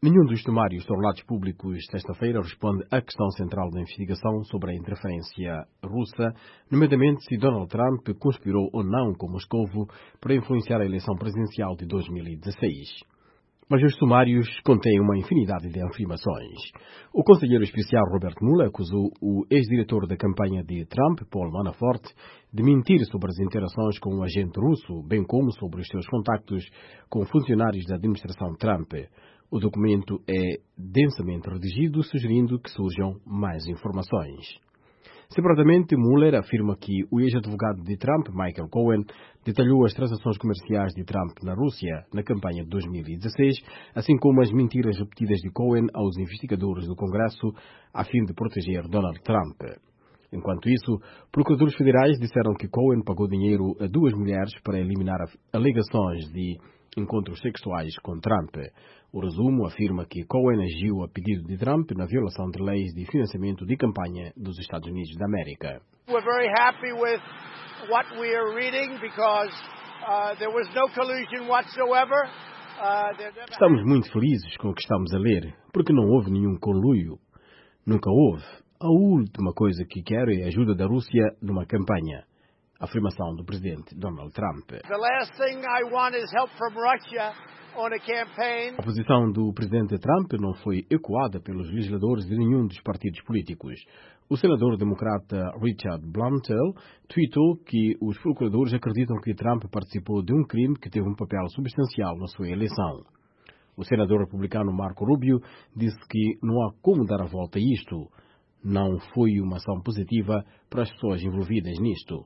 Nenhum dos sumários tornados públicos sexta-feira responde à questão central da investigação sobre a interferência russa, nomeadamente se Donald Trump conspirou ou não com Moscovo para influenciar a eleição presidencial de dois mil e dezesseis. Mas os sumários contêm uma infinidade de afirmações. O conselheiro especial Robert Mueller acusou o ex-diretor da campanha de Trump, Paul Manafort, de mentir sobre as interações com um agente russo, bem como sobre os seus contactos com funcionários da administração Trump. O documento é densamente redigido, sugerindo que surjam mais informações. Separadamente, Mueller afirma que o ex-advogado de Trump, Michael Cohen, detalhou as transações comerciais de Trump na Rússia na campanha de dois mil e dezesseis, assim como as mentiras repetidas de Cohen aos investigadores do Congresso a fim de proteger Donald Trump. Enquanto isso, procuradores federais disseram que Cohen pagou dinheiro a duas mulheres para eliminar alegações de encontros sexuais com Trump. O resumo afirma que Cohen agiu a pedido de Trump na violação de leis de financiamento de campanha dos Estados Unidos da América.
We're very happy with what we are reading because uh, there was no collusion whatsoever. Uh, there never...
Estamos muito felizes com o que estamos a ler, porque não houve nenhum conluio. Nunca houve. A última coisa que quero é a ajuda da Rússia numa campanha. Afirmação do presidente Donald Trump.
The last thing I want is help from Russia on a campaign.
A posição do presidente Trump não foi ecoada pelos legisladores de nenhum dos partidos políticos. O senador democrata Richard Blumenthal tweetou que os procuradores acreditam que Trump participou de um crime que teve um papel substancial na sua eleição. O senador republicano Marco Rubio disse que não há como dar a volta a isto. Não foi uma ação positiva para as pessoas envolvidas nisto.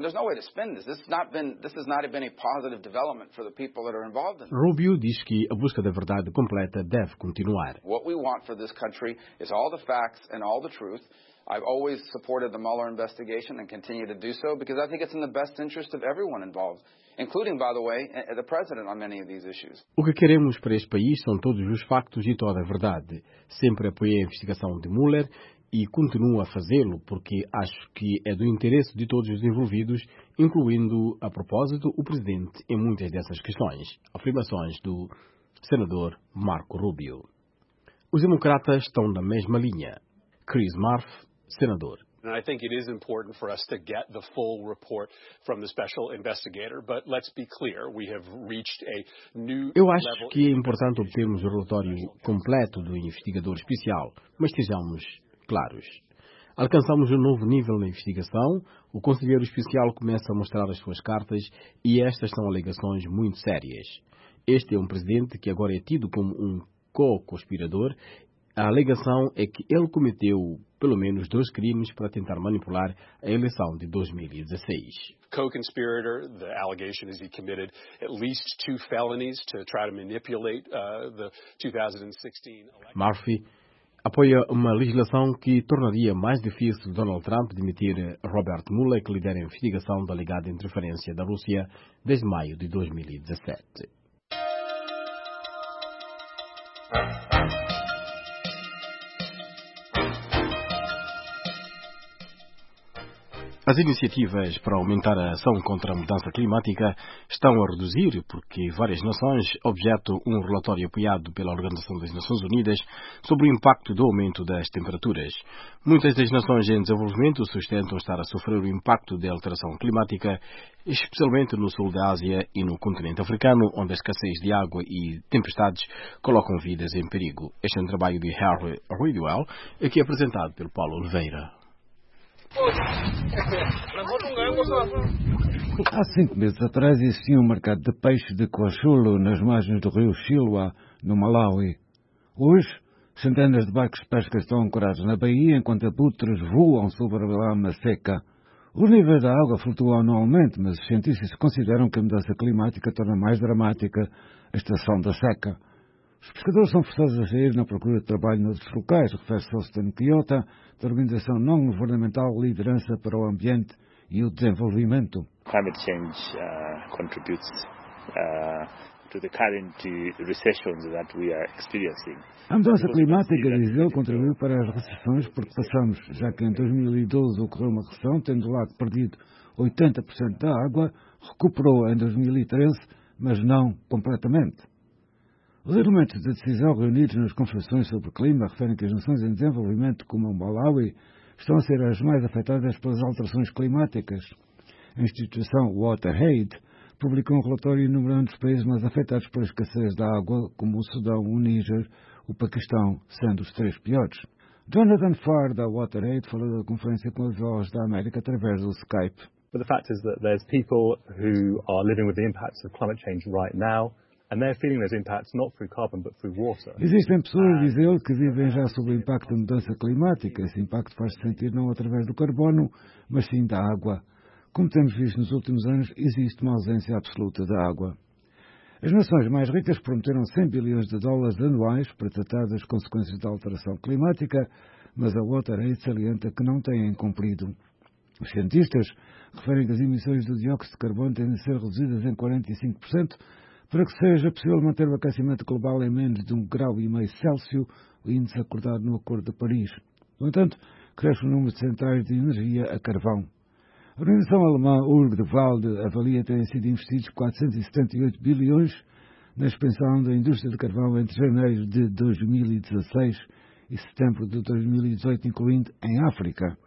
Rubio diz que a busca da verdade completa deve continuar.
What we want for this country is all the facts and all the truth. I've always supported the Mueller investigation and continue to do so because I think it's in the best interest of everyone involved, including, by the way, the president on many of these issues.
O que queremos para este país são todos os factos e toda a verdade. Sempre apoiei a investigação de Mueller e continuo a fazê-lo porque acho que é do interesse de todos os envolvidos, incluindo, a propósito, o presidente em muitas dessas questões. Afirmações do senador Marco Rubio. Os democratas estão na mesma linha. Chris Murphy, senador.
And I think it is important for us to get the full report from the special investigator, but let's be clear, we have reached a new
Eu acho que é importante obtermos o relatório completo do investigador especial, mas estejamos claros. Alcançamos um novo nível na investigação, o conselheiro especial começa a mostrar as suas cartas e estas são alegações muito sérias. Este é um presidente que agora é tido como um co-conspirador. A alegação é que ele cometeu pelo menos dois crimes para tentar manipular a eleição de dois mil e dezesseis.
Co-conspirator, the allegation is he committed at least two felonies to try to manipulate uh, the two thousand sixteen election.
Murphy apoia uma legislação que tornaria mais difícil Donald Trump demitir Robert Mueller, que lidera a investigação da alegada interferência da Rússia desde maio de dois mil e dezessete. As iniciativas para aumentar a ação contra a mudança climática estão a reduzir porque várias nações objetam um relatório apoiado pela Organização das Nações Unidas sobre o impacto do aumento das temperaturas. Muitas das nações em desenvolvimento sustentam estar a sofrer o impacto da alteração climática, especialmente no sul da Ásia e no continente africano, onde a escassez de água e tempestades colocam vidas em perigo. Este é um trabalho de Harry Ridwell, aqui apresentado pelo Paulo Oliveira.
Há cinco meses atrás existia um mercado de peixe de coachulo nas margens do rio Shilwa, no Malawi. Hoje, centenas de barcos de pesca estão ancorados na baía enquanto abutres voam sobre a lama seca. Os níveis da água flutuam anualmente, mas os cientistas consideram que a mudança climática torna mais dramática a estação da seca. Os pescadores são forçados a sair na procura de trabalho noutros locais, refere-se Austin Kyoto, da organização não-governamental Liderança para o Ambiente e o Desenvolvimento.
Climate change uh, contributes uh, to the current recessions that we are experiencing.
A mudança climática, diz ele, contribuiu para as recessões porque passamos, já que em dois mil e doze ocorreu uma recessão, tendo o lago perdido oitenta por cento da água, recuperou em dois mil e treze, mas não completamente. Os elementos de decisão reunidos nas conferências sobre clima referem que as nações em desenvolvimento, como o Malawi, estão a ser as mais afetadas pelas alterações climáticas. A instituição WaterAid publicou um relatório enumerando os países mais afetados pela escassez de água, como o Sudão, o Níger, o Paquistão, sendo os três piores. Jonathan Farr, da WaterAid, falou da conferência com a Voz da América através do Skype.
But the fact is that there's people who are living with the impacts of climate change right now. And they're feeling those impacts not through carbon but through water.
Existem pessoas, diz ele, que vivem já sob o impacto da mudança climática. Esse impacto faz-se sentir não através do carbono, mas sim da água. Como temos visto nos últimos anos, existe uma ausência absoluta da água. As nações mais ricas prometeram cem bilhões de dólares anuais para tratar das consequências da alteração climática, mas a WaterAid salienta que não têm cumprido. Os cientistas referem que as emissões de dióxido de carbono têm de ser reduzidas em quarenta e cinco por cento, para que seja possível manter o aquecimento global em menos de um grau e meio Celsius, o índice acordado no Acordo de Paris. No entanto, cresce o número de centrais de energia a carvão. A organização alemã Urgewald avalia terem sido investidos quatrocentos e setenta e oito bilhões na expansão da indústria de carvão entre janeiro de dois mil e dezasseis e setembro de dois mil e dezoito, incluindo em África.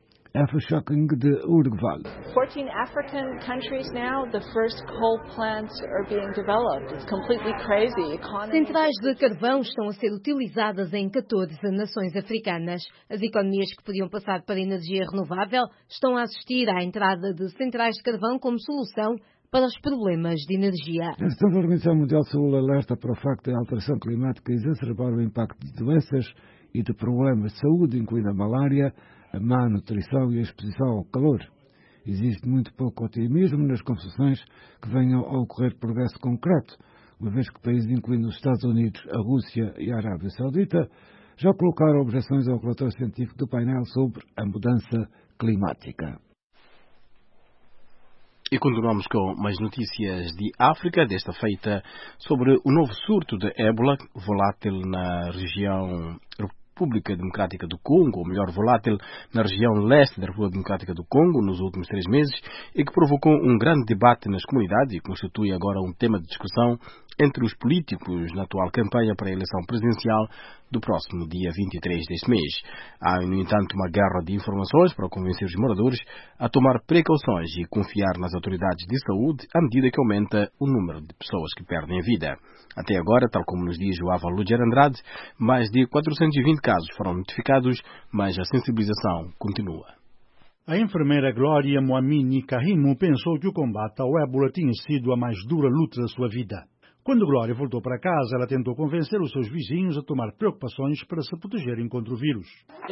Afa Shocking de Urgewald.
fourteen African countries now, the first coal plants are being developed. It's completely crazy.
Centrais de carvão estão a ser utilizadas em catorze nações africanas. As economias que podiam passar para a energia renovável estão a assistir à entrada de centrais de carvão como solução para os problemas de energia.
Entretanto, a Organização Mundial de Saúde alerta para o facto de a alteração climática exacerbar o impacto de doenças e de problemas de saúde, incluindo a malária, a má nutrição e a exposição ao calor. Existe muito pouco otimismo nas conversações que venham a ocorrer progresso concreto, uma vez que países incluindo os Estados Unidos, a Rússia e a Arábia Saudita já colocaram objeções ao relatório científico do painel sobre a mudança climática.
E continuamos com mais notícias de África, desta feita sobre o novo surto de ébola volátil na região República Democrática do Congo, ou melhor, volátil na região leste da República Democrática do Congo nos últimos três meses e que provocou um grande debate nas comunidades e constitui agora um tema de discussão entre os políticos na atual campanha para a eleição presidencial do próximo dia vinte e três deste mês. Há, no entanto, uma guerra de informações para convencer os moradores a tomar precauções e confiar nas autoridades de saúde à medida que aumenta o número de pessoas que perdem a vida. Até agora, tal como nos diz o Ava Luger Andrade, mais de quatrocentos e vinte casos foram notificados, mas a sensibilização continua.
A enfermeira Glória Moamini Kahimu pensou que o combate ao ébola tinha sido a mais dura luta da sua vida. Quando Glória voltou para casa, ela tentou convencer os seus vizinhos a tomar preocupações para se protegerem contra o vírus.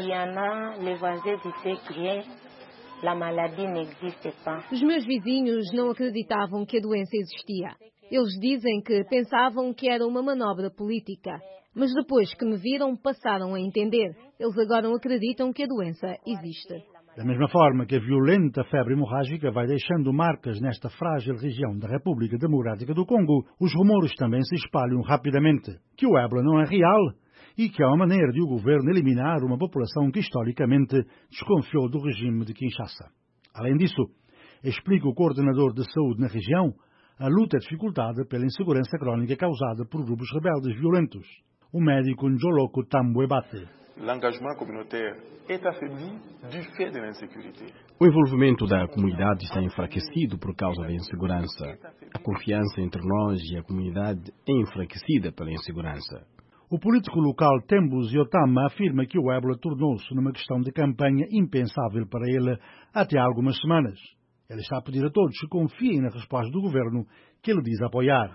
Os meus vizinhos não acreditavam que a doença existia. Eles dizem que pensavam que era uma manobra política. Mas depois que me viram, passaram a entender. Eles agora acreditam que a doença existe.
Da mesma forma que a violenta febre hemorrágica vai deixando marcas nesta frágil região da República Democrática do Congo, os rumores também se espalham rapidamente. Que o ébola não é real e que há uma maneira de o governo eliminar uma população que historicamente desconfiou do regime de Kinshasa. Além disso, explica o coordenador de saúde na região, a luta é dificultada pela insegurança crónica causada por grupos rebeldes violentos. O médico Njoloko Tambuebate.
L'engagement communautaire est affaibli du fait de l'insécurité.
O envolvimento da comunidade está enfraquecido por causa da insegurança. A confiança entre nós e a comunidade é enfraquecida pela insegurança.
O político local Tembus Yotama afirma que o ébola tornou-se numa questão de campanha impensável para ele até há algumas semanas. Ele está a pedir a todos que confiem na resposta do governo que ele diz apoiar.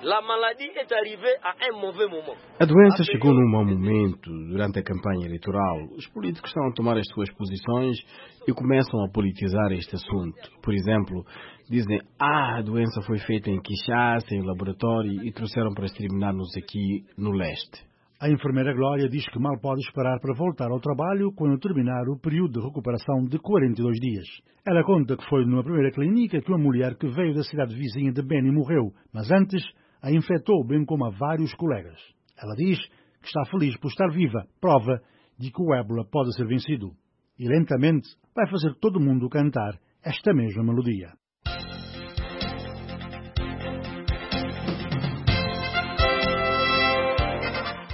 A doença chegou num mau momento durante a campanha eleitoral. Os políticos estão a tomar as suas posições e começam a politizar este assunto. Por exemplo, dizem, ah, a doença foi feita em Kinshasa, em laboratório, e trouxeram para exterminar-nos aqui no leste.
A enfermeira Glória diz que mal pode esperar para voltar ao trabalho quando terminar o período de recuperação de quarenta e dois dias. Ela conta que foi numa primeira clínica que uma mulher que veio da cidade vizinha de Beni morreu, mas antes a infectou, bem como a vários colegas. Ela diz que está feliz por estar viva, prova de que o ébola pode ser vencido. E lentamente vai fazer todo mundo cantar esta mesma melodia.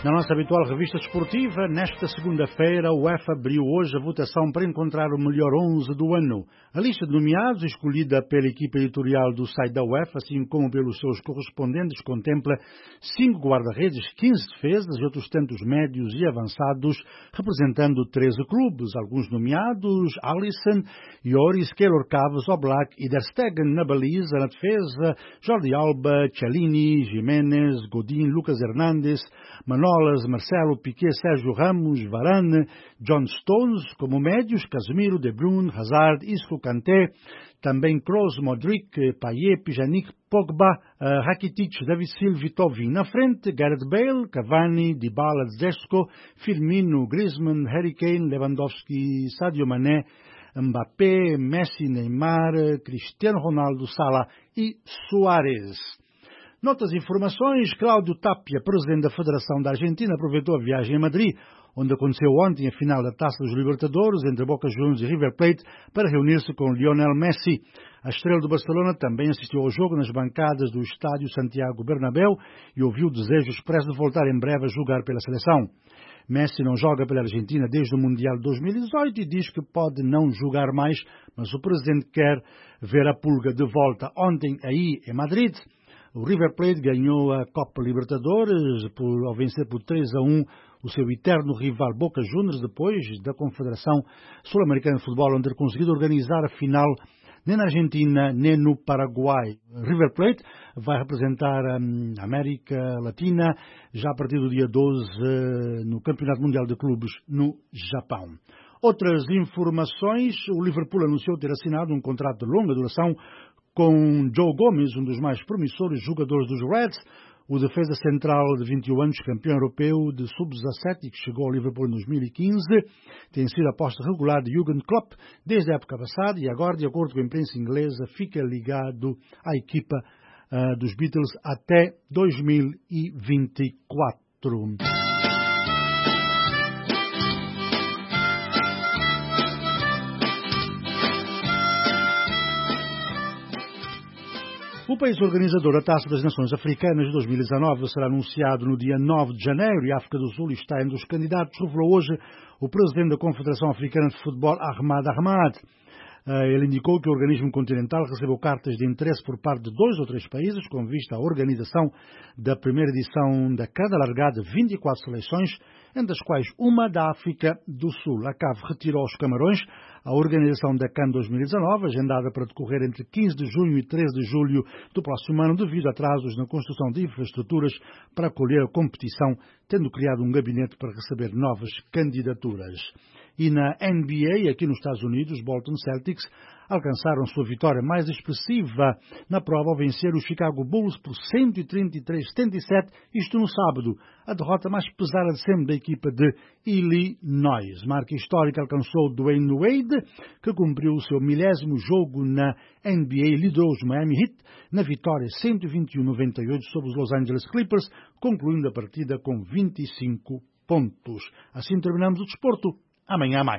Na nossa habitual revista desportiva, nesta segunda-feira, o UEFA abriu hoje a votação para encontrar o melhor onze do ano. A lista de nomeados, escolhida pela equipa editorial do site da UEFA, assim como pelos seus correspondentes, contempla cinco guarda-redes, quinze defesas e outros tantos médios e avançados, representando treze clubes. Alguns nomeados: Alisson, Lloris, Keylor Cavas, Oblak e Der Stegen na baliza. Na defesa, Jordi Alba, Chiellini, Jiménez, Godin, Lucas Hernandes, Manolas, Marcelo, Piqué, Sérgio Ramos, Varane, John Stones. Como médios, Casemiro, De Bruyne, Hazard, Isco, Kanté, também Kroos, Modric, Payet, Pjanic, Pogba, uh, Rakitic, David Silva e Tovin. Na frente, Gareth Bale, Cavani, Dybala, Dzeko, Firmino, Griezmann, Harry Kane, Lewandowski, Sadio Mané, Mbappé, Messi, Neymar, Cristiano Ronaldo, Salah e Suárez. Noutras informações, Cláudio Tapia, presidente da Federação da Argentina, aproveitou a viagem a Madrid, onde aconteceu ontem a final da Taça dos Libertadores entre Boca Juniors e River Plate, para reunir-se com Lionel Messi. A estrela do Barcelona também assistiu ao jogo nas bancadas do estádio Santiago Bernabéu e ouviu o desejo expresso de voltar em breve a jogar pela seleção. Messi não joga pela Argentina desde o Mundial de dois mil e dezoito e diz que pode não jogar mais, mas o presidente quer ver a pulga de volta. Ontem, aí em Madrid, o River Plate ganhou a Copa Libertadores por, ao vencer por três a um o seu eterno rival Boca Juniors, depois da Confederação Sul-Americana de Futebol, onde ter conseguido organizar a final nem na Argentina, nem no Paraguai. River Plate vai representar a América Latina já a partir do dia doze no Campeonato Mundial de Clubes no Japão. Outras informações: o Liverpool anunciou ter assinado um contrato de longa duração com Joe Gomes, um dos mais promissores jogadores dos Reds. O defesa central de vinte e um anos, campeão europeu de sub dezassete, que chegou ao Liverpool em dois mil e quinze, tem sido aposta regular de Jürgen Klopp desde a época passada e agora, de acordo com a imprensa inglesa, fica ligado à equipa uh, dos Beatles até dois mil e vinte e quatro. O país organizador da Taça das Nações Africanas de dois mil e dezanove será anunciado no dia nove de janeiro e a África do Sul está entre os candidatos, revelou hoje o presidente da Confederação Africana de Futebol, Ahmad Ahmad. Ele indicou que o organismo continental recebeu cartas de interesse por parte de dois ou três países com vista à organização da primeira edição da cada largada de vinte e quatro seleções, entre as quais uma da África do Sul. A C A V retirou aos Camarões a organização da CAN dois mil e dezanove, agendada para decorrer entre quinze de junho e treze de julho do próximo ano, devido a atrasos na construção de infraestruturas para acolher a competição, tendo criado um gabinete para receber novas candidaturas. E na N B A, aqui nos Estados Unidos, os Boston Celtics alcançaram sua vitória mais expressiva na prova ao vencer os Chicago Bulls por cento e trinta e três a setenta e sete, isto no sábado, a derrota mais pesada de sempre da equipa de Illinois. Marca histórica alcançou Dwayne Wade, que cumpriu o seu milésimo jogo na N B A e liderou os Miami Heat na vitória cento e vinte e um a noventa e oito sobre os Los Angeles Clippers, concluindo a partida com vinte e cinco pontos. Assim terminamos o desporto. Amanhã mais.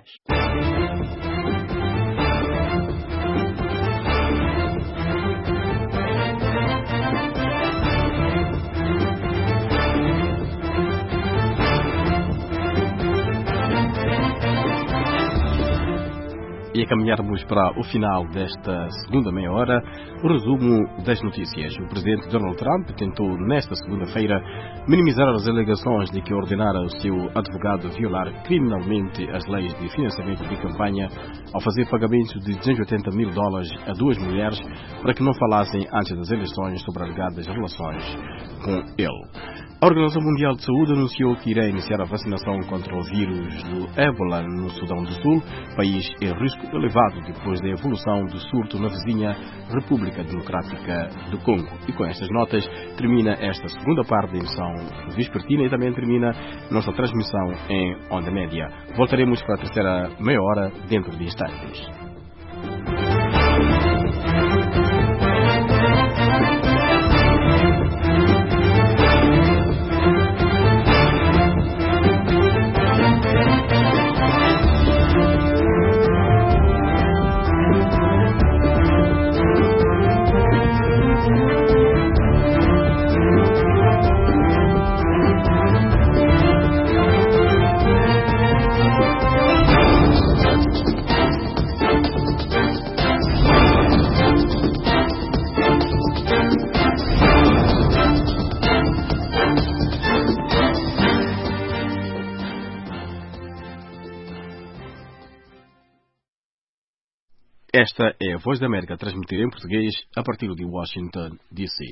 E a caminharmos para o final desta segunda meia hora, o resumo das notícias. O presidente Donald Trump tentou nesta segunda-feira minimizar as alegações de que ordenara o seu advogado violar criminalmente as leis de financiamento de campanha ao fazer pagamentos de duzentos e oitenta mil dólares a duas mulheres para que não falassem antes das eleições sobre alegadas relações com ele. A Organização Mundial de Saúde anunciou que irá iniciar a vacinação contra o vírus do ébola no Sudão do Sul, país em risco elevado depois da evolução do surto na vizinha República Democrática do Congo. E com estas notas termina esta segunda parte da emissão vespertina e também termina nossa transmissão em onda média. Voltaremos para a terceira meia hora dentro de instantes. Esta é a Voz da América, transmitida em português a partir de Washington, D C.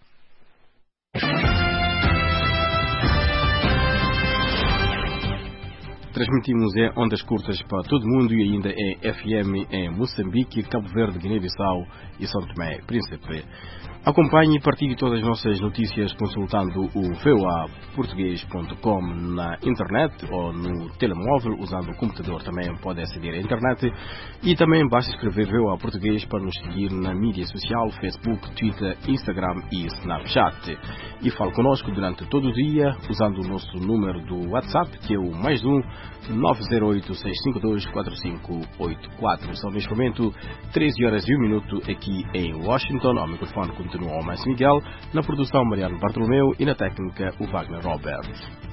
Transmitimos em ondas curtas para todo o mundo e ainda em F M em Moçambique, Cabo Verde, Guiné-Bissau e São Tomé e Príncipe. Acompanhe e partilhe todas as nossas notícias consultando o v o a português ponto com na internet ou no telemóvel, usando o computador também pode aceder à internet, e também basta escrever V O A Português para nos seguir na mídia social, Facebook, Twitter, Instagram e Snapchat. E fale conosco durante todo o dia usando o nosso número do WhatsApp, que é o mais um nove zero oito, seis cinco dois, quatro cinco oito quatro. São neste momento treze horas e um minuto aqui em Washington. Ao microfone continua o Márcio Miguel, na produção Mariano Bartolomeu e na técnica o Wagner Robert.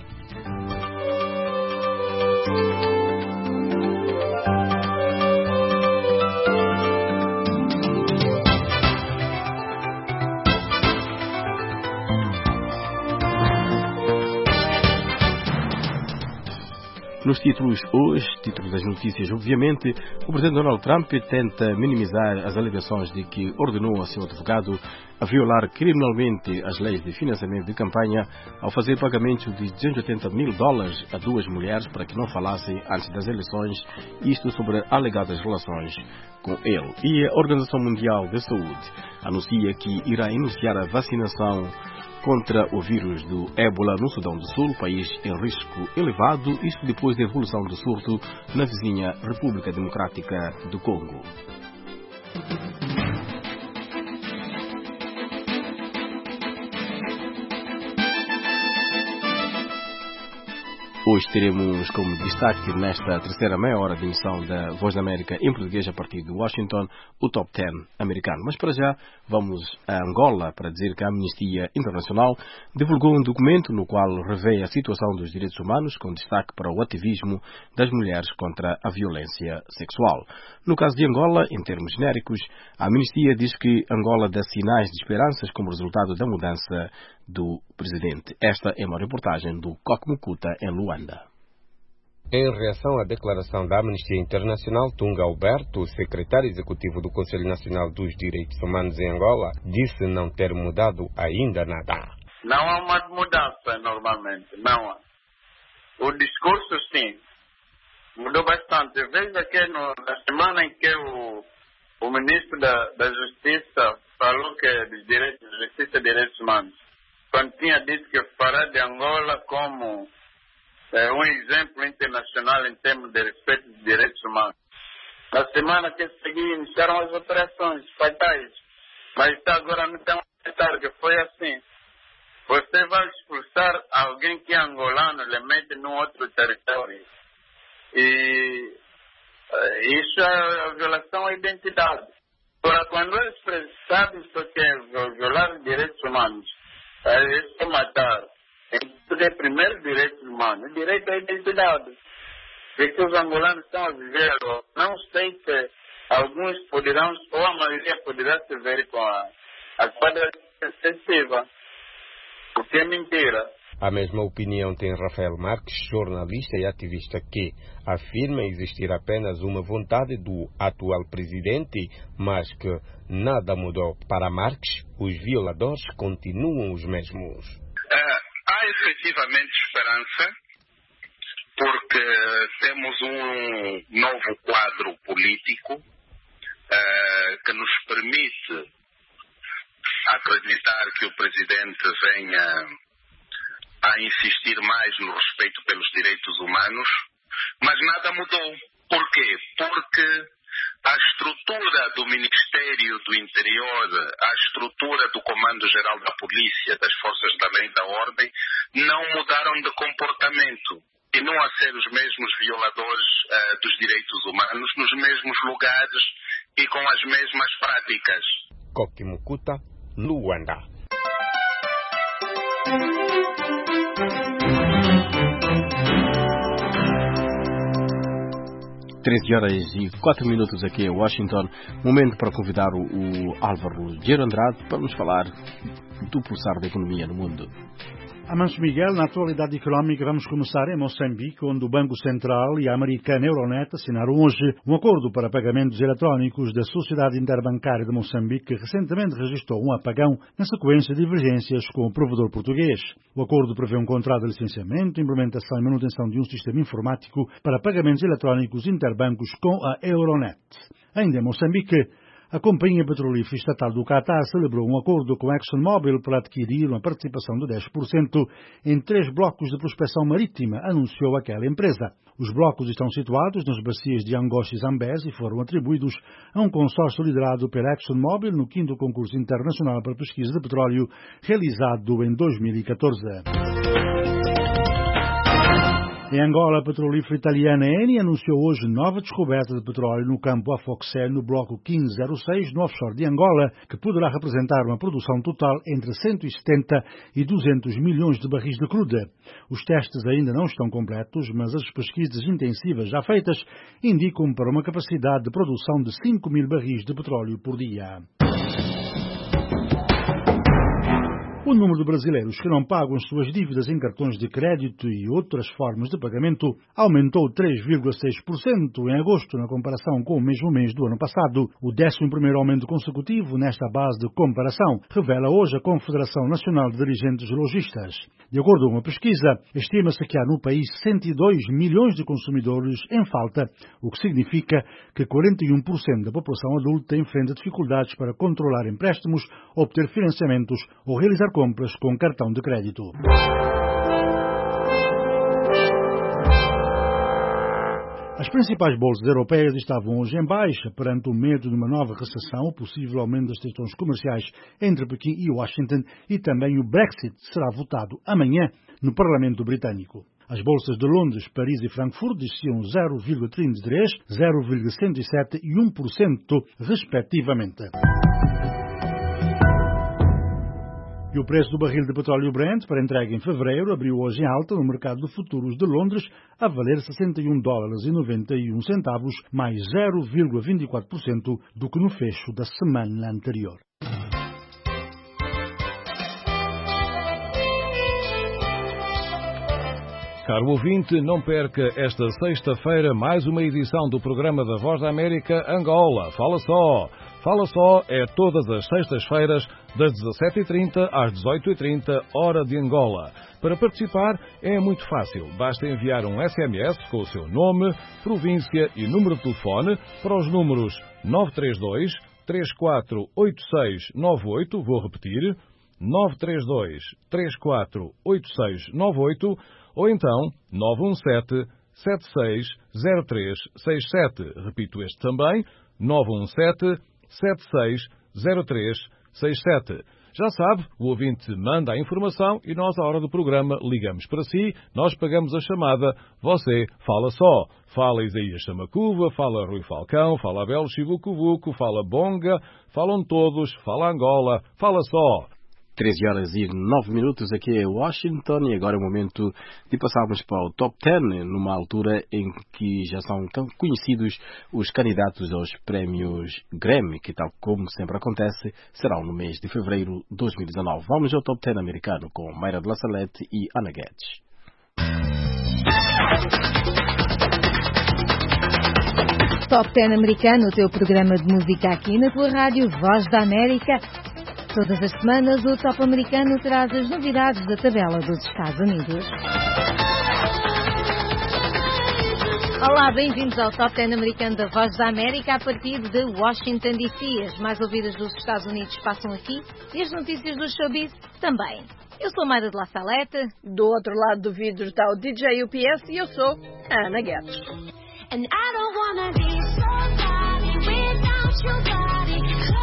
Nos títulos hoje, títulos das notícias, obviamente, o presidente Donald Trump tenta minimizar as alegações de que ordenou ao seu advogado a violar criminalmente as leis de financiamento de campanha ao fazer pagamento de duzentos e oitenta mil dólares a duas mulheres para que não falassem antes das eleições, isto sobre alegadas relações com ele. E a Organização Mundial da Saúde anuncia que irá iniciar a vacinação contra o vírus do ébola no Sudão do Sul, país em risco elevado, isto depois da evolução do surto na vizinha República Democrática do Congo. Hoje teremos como destaque nesta terceira meia hora de emissão da Voz da América em português a partir de Washington, o Top dez americano. Mas para já vamos a Angola para dizer que a Amnistia Internacional divulgou um documento no qual revê a situação dos direitos humanos com destaque para o ativismo das mulheres contra a violência sexual. No caso de Angola, em termos genéricos, a Amnistia diz que Angola dá sinais de esperanças como resultado da mudança do presidente. Esta é uma reportagem do Coque Mukuta em Luanda.
Em reação à declaração da Amnistia Internacional, Tunga Alberto, secretário executivo do Conselho Nacional dos Direitos Humanos em Angola, disse não ter mudado ainda nada.
Não há uma mudança normalmente, não há. O discurso sim, mudou bastante. Veja que no, na semana em que o, o ministro da, da Justiça falou que dos direitos, Justiça e Direitos Humanos, quando tinha dito que fará de Angola como é, um exemplo internacional em termos de respeito dos direitos humanos. Na semana que seguia iniciaram as operações fatais, mas está agora não tem um detalhe que foi assim. Você vai expulsar alguém que é angolano, ele mete num outro território. E isso é a violação à identidade. Agora, quando eles sabem o que é violar os direitos humanos, é matar. É primeiro direito humano, o direito à identidade. Porque os angolanos estão a viver, não sei se alguns poderão, ou a maioria poderá se ver com a, a quadra excessiva, o que é mentira.
A mesma opinião tem Rafael Marques, jornalista e ativista, que afirma existir apenas uma vontade do atual presidente, mas que nada mudou. Para Marques, os violadores continuam os mesmos.
Uh, há efetivamente esperança, porque temos um novo quadro político uh, que nos permite acreditar que o presidente venha a insistir mais no respeito pelos direitos humanos, mas nada mudou. Por quê? Porque a estrutura do Ministério do Interior, a estrutura do Comando-Geral da Polícia, das Forças da Lei e da Ordem, não mudaram de comportamento. Continuam a ser os mesmos violadores uh, dos direitos humanos, nos mesmos lugares e com as mesmas práticas.
Coque Mukuta, Luanda.
treze horas e quatro minutos aqui em Washington. Momento para convidar o, o Álvaro Gero Andrade para nos falar do pulsar da economia no mundo.
Amancio Miguel, na atualidade económica, vamos começar em Moçambique, onde o Banco Central e a americana Euronet assinaram hoje um acordo para pagamentos eletrónicos da Sociedade Interbancária de Moçambique, que recentemente registrou um apagão na sequência de divergências com o provedor português. O acordo prevê um contrato de licenciamento, implementação e manutenção de um sistema informático para pagamentos eletrónicos interbancos com a Euronet. Ainda em Moçambique, a Companhia Petrolífera Estatal do Catar celebrou um acordo com a ExxonMobil para adquirir uma participação de dez por cento em três blocos de prospecção marítima, anunciou aquela empresa. Os blocos estão situados nas bacias de Angoche e Zambeze e foram atribuídos a um consórcio liderado pela ExxonMobil no quinto concurso internacional para pesquisa de petróleo realizado em dois mil e catorze. Em Angola, a petrolífera italiana Eni anunciou hoje nova descoberta de petróleo no campo Afoxé, no bloco quinze zero seis, no offshore de Angola, que poderá representar uma produção total entre cento e setenta e duzentos milhões de barris de crude. Os testes ainda não estão completos, mas as pesquisas intensivas já feitas indicam para uma capacidade de produção de cinco mil barris de petróleo por dia. O número de brasileiros que não pagam as suas dívidas em cartões de crédito e outras formas de pagamento aumentou três vírgula seis por cento em agosto na comparação com o mesmo mês do ano passado. O décimo primeiro aumento consecutivo nesta base de comparação, revela hoje a Confederação Nacional de Dirigentes Logistas. De acordo com uma pesquisa, estima-se que há no país cento e dois milhões de consumidores em falta, o que significa que quarenta e um por cento da população adulta enfrenta dificuldades para controlar empréstimos, obter financiamentos ou realizar compras com cartão de crédito. As principais bolsas europeias estavam hoje em baixa perante o medo de uma nova recessão, o possível aumento das tensões comerciais entre Pequim e Washington e também o Brexit será votado amanhã no Parlamento Britânico. As bolsas de Londres, Paris e Frankfurt desciam zero vírgula trinta e três, zero vírgula cento e sete e um por cento, respectivamente. E o preço do barril de petróleo Brent para entrega em fevereiro abriu hoje em alta no mercado de futuros de Londres a valer sessenta e um dólares e noventa e um centavos, mais zero vírgula vinte e quatro por cento do que no fecho da semana anterior.
Caro ouvinte, não perca esta sexta-feira mais uma edição do programa da Voz da América Angola. Fala só! Fala só é todas as sextas-feiras, das dezassete e trinta às dezoito e trinta, hora de Angola. Para participar é muito fácil. Basta enviar um S M S com o seu nome, província e número de telefone para os números nove três dois, três quatro oito seis nove oito, vou repetir, nove três dois, três quatro oito seis nove oito, ou então nove um sete, sete seis zero três seis sete. Repito este também, nove um sete, sete seis zero três seis sete. Já sabe, o ouvinte manda a informação e nós, à hora do programa, ligamos para si, nós pagamos a chamada, você fala só. Fala Isaías Chamacuva, fala Rui Falcão, fala Abel Chivucuvuco, fala Bonga, falam todos, fala Angola, fala só.
treze horas e nove minutos aqui em Washington, e agora é o momento de passarmos para o Top dez, numa altura em que já são conhecidos os candidatos aos prémios Grammy, que, tal como sempre acontece, serão no mês de fevereiro de dois mil e dezanove. Vamos ao Top dez americano com Mayra de La Salette e Ana Guedes.
Top dez americano, o teu programa de música aqui na tua rádio Voz da América. Todas as semanas, o Top Americano traz as novidades da tabela dos Estados Unidos. Olá, bem-vindos ao Top dez Americano da Voz da América a partir de Washington, D C. As mais ouvidas dos Estados Unidos passam aqui e as notícias do showbiz também. Eu sou Mayra de La Salette.
Do outro lado do vidro está o D J U P S e eu sou a Ana Guedes.
And I don't wanna be somebody without your body.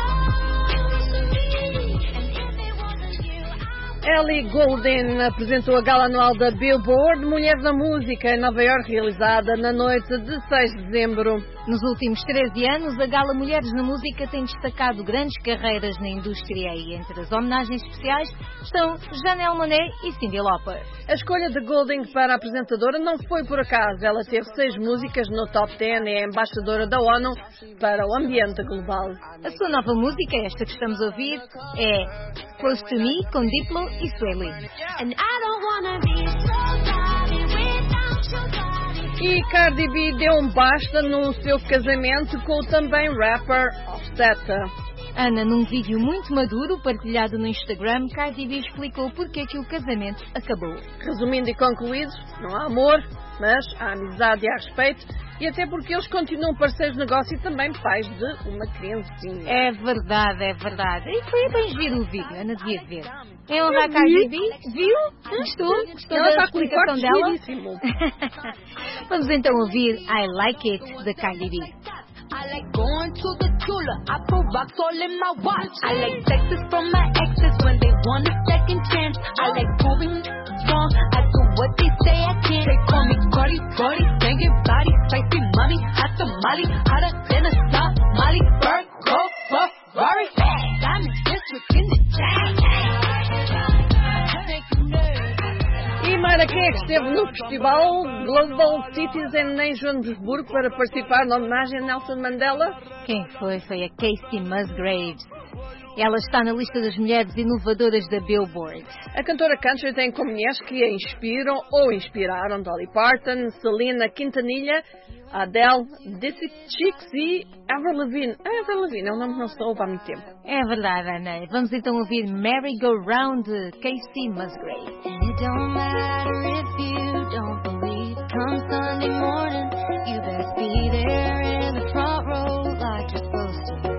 Ellie Goulding apresentou a gala anual da Billboard Mulher da Música em Nova Iorque, realizada na noite de seis de dezembro.
Nos últimos treze anos, a Gala Mulheres na Música tem destacado grandes carreiras na indústria e entre as homenagens especiais estão Janelle Monáe e Cyndi Lauper.
A escolha de Goulding para a apresentadora não foi por acaso. Ela teve seis músicas no Top dez e é embaixadora da ONU para o ambiente global.
A sua nova música, esta que estamos a ouvir, é Close to Me, com Diplo e Sueli. And I don't
wanna be somebody without your body.
E Cardi B deu um basta no seu casamento com o também rapper Offset.
Ana, num vídeo muito maduro partilhado no Instagram, Cardi B explicou porque que o casamento acabou.
Resumindo e concluído, não há amor, mas há amizade e há respeito, e até porque eles continuam parceiros de negócio e também pais de uma criancinha.
É verdade, é verdade. E foi bem giro o vídeo, Ana devia ver. Em honra a Cardi B, viu? Gostou? Gostou
Ela
da
está com um
explicação
corte
dela?
giríssimo.
Vamos então ouvir I Like It, da Cardi B.
I like going to the Tula. I put rocks all in my watch. I like texts from my exes when they want a second chance. I like proving wrong. I do what they say I can't. They call me Cardi, Cardi, banging body, spicy mommy, hot tamale, hotter than a Somali. Bird, go, Ferrari, diamond district in the chain.
E Mayra, quem é que esteve no festival Global Citizen em Joanesburgo para participar na homenagem a Nelson Mandela?
Quem foi? Foi a Casey Musgraves. Ela está na lista das mulheres inovadoras da Billboard.
A cantora country tem como mulheres que a inspiram ou inspiraram Dolly Parton, Selena Quintanilha, Adele, Dixie Chicks e Avril Lavigne. A Avril Lavigne é um nome que não se ouve há muito tempo.
É verdade, Ana. Vamos então ouvir Merry Go Round de Casey Musgraves.
It don't matter if you don't believe. Come Sunday morning, you best be there in the front row like you're supposed to.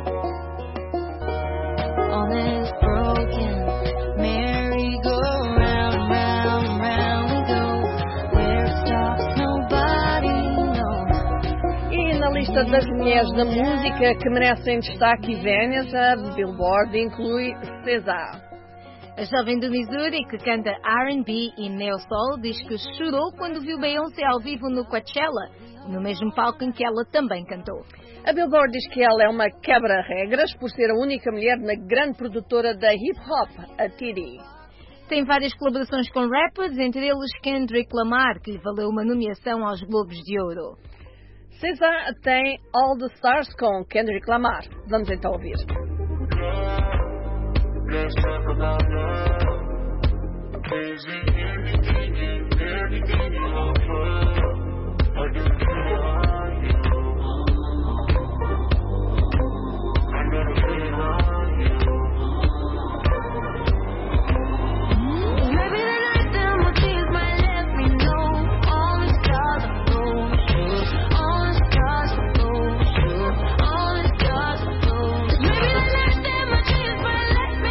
On this broken merry-go-round, round, round we go. Where it stops, nobody knows.
E na lista das mulheres da música que merecem destaque e vénias, a Billboard inclui César.
A jovem do Missouri, que canta R and B e neo-soul, diz que chorou quando viu Beyoncé ao vivo no Coachella, no mesmo palco em que ela também cantou.
A Billboard diz que ela é uma quebra-regras por ser a única mulher na grande produtora da hip-hop, a T D.
Tem várias colaborações com rappers, entre eles Kendrick Lamar, que lhe valeu uma nomeação aos Globos de Ouro.
César tem All the Stars com Kendrick Lamar. Vamos então ouvir.
Let's talk about love. Crazy, anything, everything you offer. I do feel on you. I never feel on you. Maybe the night that my tears might let me know. All the stars are close. All the stars are close. All the stars are close. Maybe the night that my tears might let me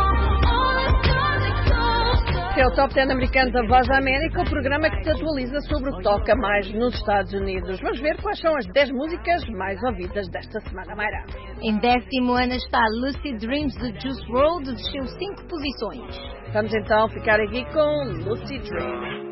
Este é o Top dez americano da Voz da América, o programa que se atualiza sobre o que toca mais nos Estados Unidos. Vamos ver quais são as dez músicas mais ouvidas desta semana, Mayra.
Em décimo ano está Lucid Dreams de Juice world, desceu cinco posições.
Vamos então ficar aqui com Lucid Dreams.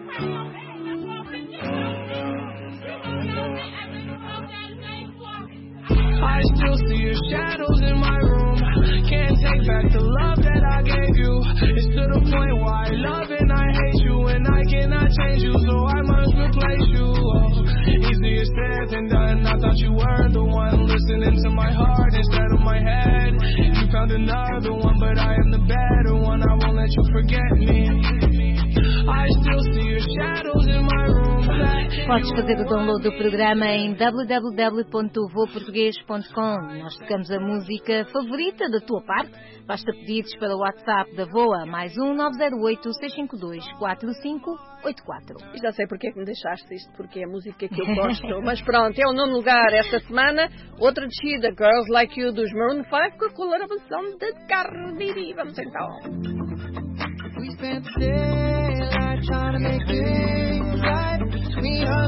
I still see your shadows in my room. Can't take back the love that I gave you. It's to the point where I love and I hate you, and I cannot change you, so I must replace you. Oh, easier said than done. I thought you were the one listening to my heart instead of my head. You found another one, but I am the better one. I won't let you forget me. I still see your shadows in my room.
Podes fazer o download do programa em w w w ponto voa português ponto com. Nós tocamos a música favorita da tua parte. Basta pedires para o WhatsApp da VOA, mais um nove zero oito, seis cinco dois, quatro cinco oito quatro.
E já sei porque é que me deixaste isto, porque é a música que eu gosto. Mas pronto, é o nono lugar esta semana. Outra descida, Girls Like You dos Maroon five, com a colaboração de Cardi B. Vamos então.
We spent the daylight trying to make things right between us.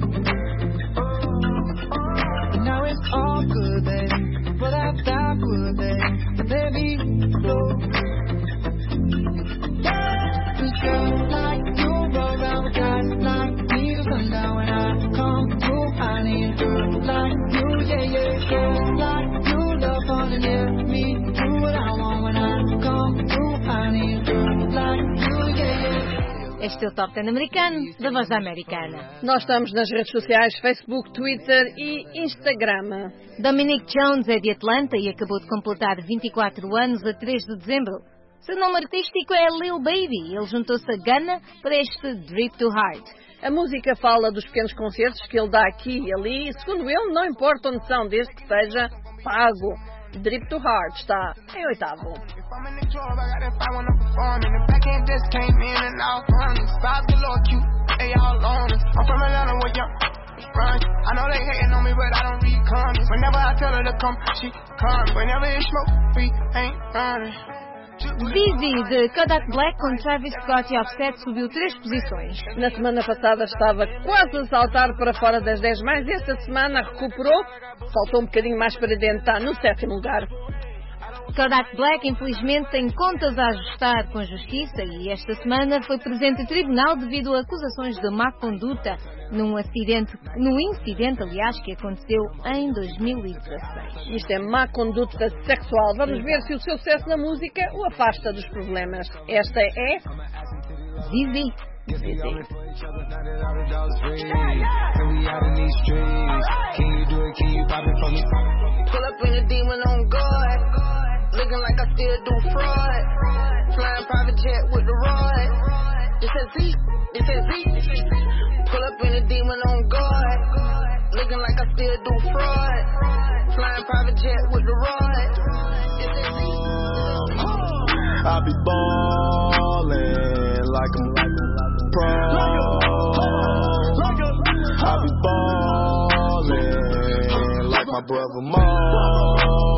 But now it's all good, baby. But I thought good, baby. Let me go. Cause girls like you roll around with guys like me till sundown. When I come through, I need girls like you, yeah, yeah. Girls like you love falling near me. Do what I want when I come through, I need girls like you, yeah, yeah.
Este é o Top dez americano da Voz da Americana.
Nós estamos nas redes sociais, Facebook, Twitter e Instagram.
Dominic Jones é de Atlanta e acabou de completar vinte e quatro anos a três de dezembro. Seu nome artístico é Lil Baby. Ele juntou-se a Gunna para este Drip to Heart.
A música fala dos pequenos concertos que ele dá aqui e ali, e segundo ele, não importa onde são, desde que seja pago. Drip to Heart está em oitavo.
I know they hating on me, but I don't read comments. Whenever I tell her to come, she comes. Whenever it's smoke, we ain't running.
Busy, de Kodak Black com Travis Scott e Offset, subiu três posições.
Na semana passada estava quase a saltar para fora das dez mais. Esta semana recuperou, saltou um bocadinho mais para dentro, está no sétimo lugar.
Kodak Black, infelizmente, tem contas a ajustar com a justiça e esta semana foi presente em tribunal devido a acusações de má conduta num acidente, num incidente, aliás, que aconteceu em dois mil e dezasseis.
Isto é má conduta sexual. Vamos ver se o seu sucesso na música o afasta dos problemas. Esta é
Zizi.
Zizi. Looking like I still do fraud. Flying private jet with the rod. This is Z, this is Z. Pull up in a demon on guard. Looking like I still do fraud. Flying private jet with the rod. This is Z. I be ballin' like I'm pro. I be ballin' like my brother Mo.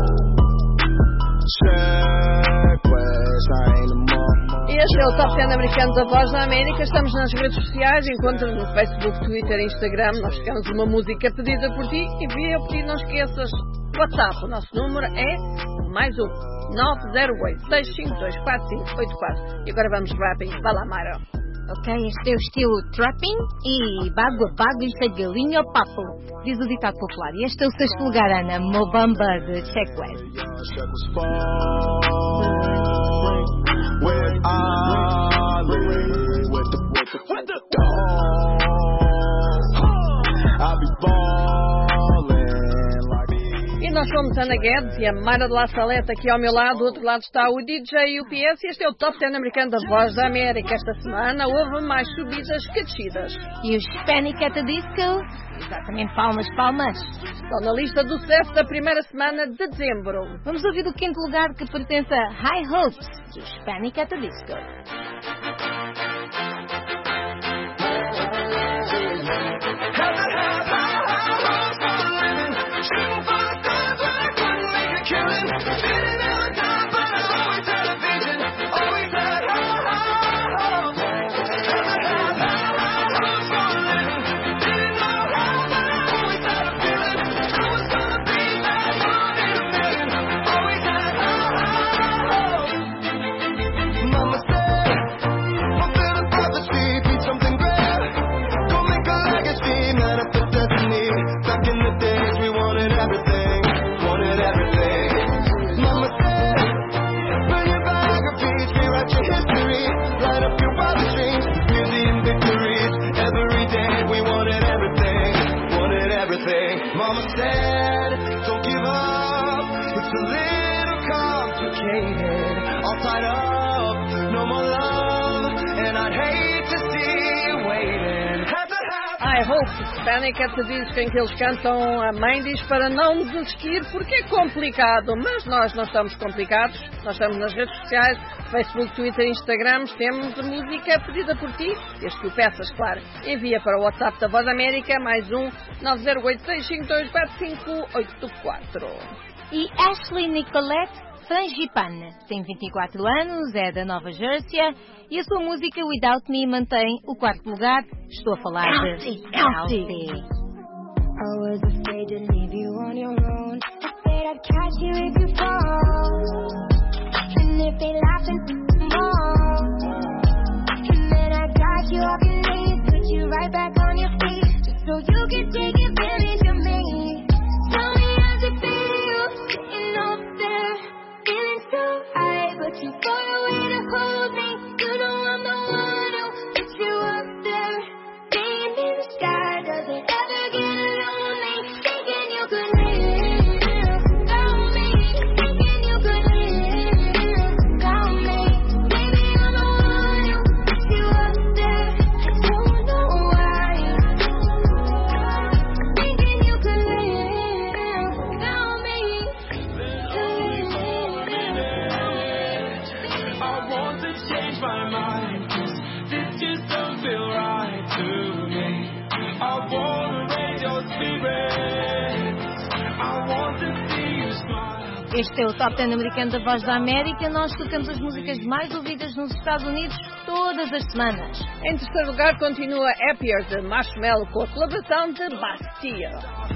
Este é o Top dez americano da Voz da América. Estamos nas redes sociais, encontra-nos no Facebook, Twitter e Instagram. Nós temos uma música pedida por ti. Envia o pedido, não esqueças. WhatsApp, o nosso número é mais um nove zero oito, seis cinco dois, quatro cinco oito quatro. E agora vamos rapping. Vai lá, Mara.
Ok, este é o estilo trapping e bago a bago isto é galinha ao papo, diz o ditado popular. E este é o sexto lugar, Ana, Mobamba de Check West.
E nós somos Ana Guedes e a Mara de La Saleta aqui ao meu lado. Do outro lado está o D J U P S e este é o Top dez americano da Voz da América. Esta semana houve mais subidas que descidas.
E o Hispanic at the Disco, exatamente, palmas, palmas,
estão na lista do sucesso da primeira semana de dezembro.
Vamos ouvir o quinto lugar que pertence a High Hopes, do Hispanic at the Disco.
I Hope, Hispanic at the Disco, em que eles cantam A Mãe Diz para não desistir, porque é complicado, mas nós não estamos complicados, nós estamos nas redes sociais, Facebook, Twitter, Instagram, temos a música pedida por ti, desde que o peças, claro. Envia para o WhatsApp da Voz América, mais um nove zero oito, seis cinco dois, quatro cinco oito quatro.
E Ashley Nicolette Frangipane tem vinte e quatro anos, é da Nova Jersey e a sua música Without Me mantém o quarto lugar. Estou a falar de Elsie.
I was afraid to leave you on your own. Afraid I'd catch you if you fall. And if they laugh and more. And then I got you off your knees, put you right back on your feet, just so you could take advantage of me. Tell me how's it feel, sitting up there, feeling so high, but you far away to hold me. You know I'm the one who puts you up there, being in the sky. Does it ever get lonely? Thinking you could live without me, thinking you could live without
Este é o Top dez americano da Voz da América. Nós tocamos as músicas mais ouvidas nos Estados Unidos todas as semanas.
Em terceiro lugar continua Happier de Marshmello com a colaboração de Bastille.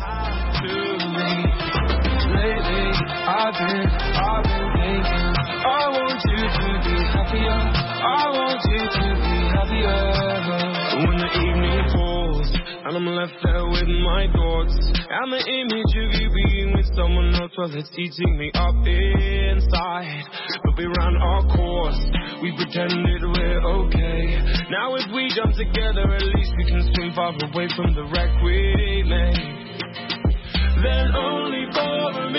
And I'm left there with my thoughts and the image of you being with someone else. Well, it's eating me up inside. But we ran our course, we pretended we're okay. Now if we jump together, at least we can swim far away from the wreck we made. Then only for a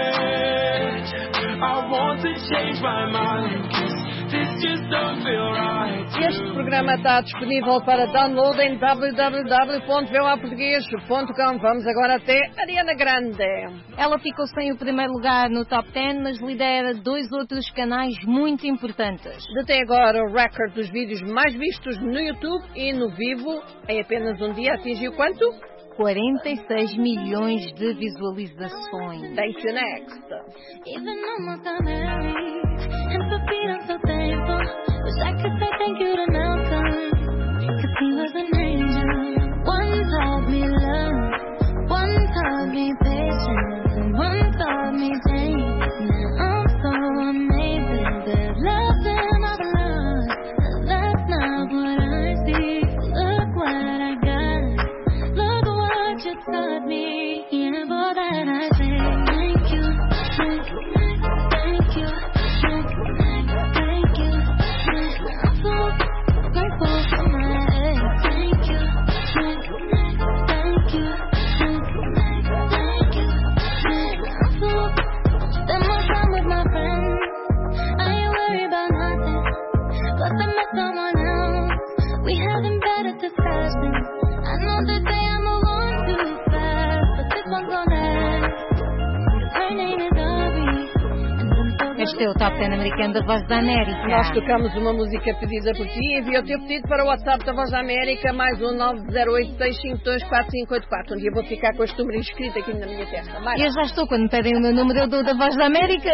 minute I want to change my mind, 'cause this just don't feel right.
Este programa está disponível para download em w w w ponto v o a português ponto com. Vamos agora até Ariana Grande.
Ela ficou sem o primeiro lugar no Top dez, mas lidera dois outros canais muito importantes.
Detém agora o recorde dos vídeos mais vistos no YouTube e no vivo. Em apenas um dia atingiu quanto?
quarenta e seis milhões de visualizações.
Thank you, next.
Even almost got married, and for Pete I'm so thankful. Wish I could say thank you to Malcolm, 'cause he was an angel. One taught me love, one taught me patience, and one taught me pain. Now I'm so amazing, there's love in my blood, but that's not what I see. Look what I got, look what you taught me, and for that I say thank you, thank you, thank you, thank you, thank you, thank you. I'm so grateful for my ex. Thank you, thank you, thank you, thank you, thank you, thank you. I'm so spend more time with my friends. I ain't worried about nothing. Plus I met someone else. We having better discussions. I know that they are move on too fast, but this one's gonna last. 'Cause her name is Ari.
Este é o Top dez americano da Voz da América.
Nós tocamos uma música pedida por ti e envia o teu pedido para o WhatsApp da Voz da América, mais um nove zero oito, seis cinco dois, quatro cinco oito quatro. Um dia vou ficar com este número inscrito aqui na minha testa. Vai.
Eu já estou, quando me pedem o meu número, eu dou da Voz da América.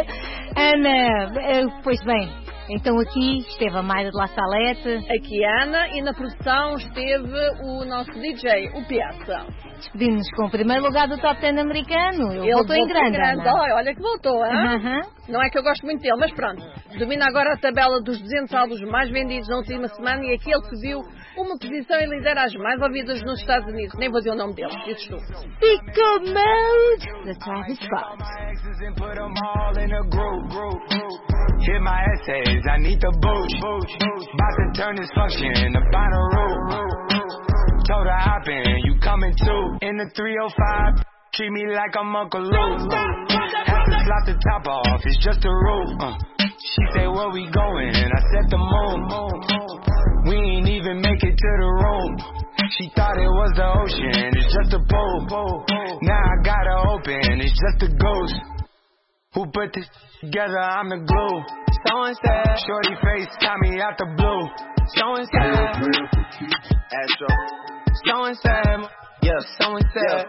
Ana, pois bem, então aqui esteve a Mayra de La Salete.
Aqui a Ana, e na produção esteve o nosso D J, o Piazza.
Despedimos-nos com o primeiro lugar do Top dez americano. Ele,
Ele
voltou em grande.
grande. Olha, olha que voltou, hein?
Uh-huh.
Não é que eu gosto muito dele, mas pronto. Domina agora a tabela dos duzentos álbuns mais vendidos na última semana e aquele que viu uma posição e lidera as mais ouvidas nos Estados Unidos. Nem vou dizer o nome dele, dizes tu.
Sicko Mode, da Travis Scott.
Hit my essays, I need the boot. About to turn this function into binary. Told her hop in, you coming too. In the three oh five, treat me like I'm Uncle Luke. Have to slot the top off, it's just a roof. Uh. She say, where we going? And I said the moon. We ain't even make it to the room. She thought it was the ocean, it's just a pool. Now I gotta open, it's just a ghost. Who put this together? I'm the glue. Someone said, shorty face, got me out the blue. Someone said, Astro. Someone said, yeah, someone said,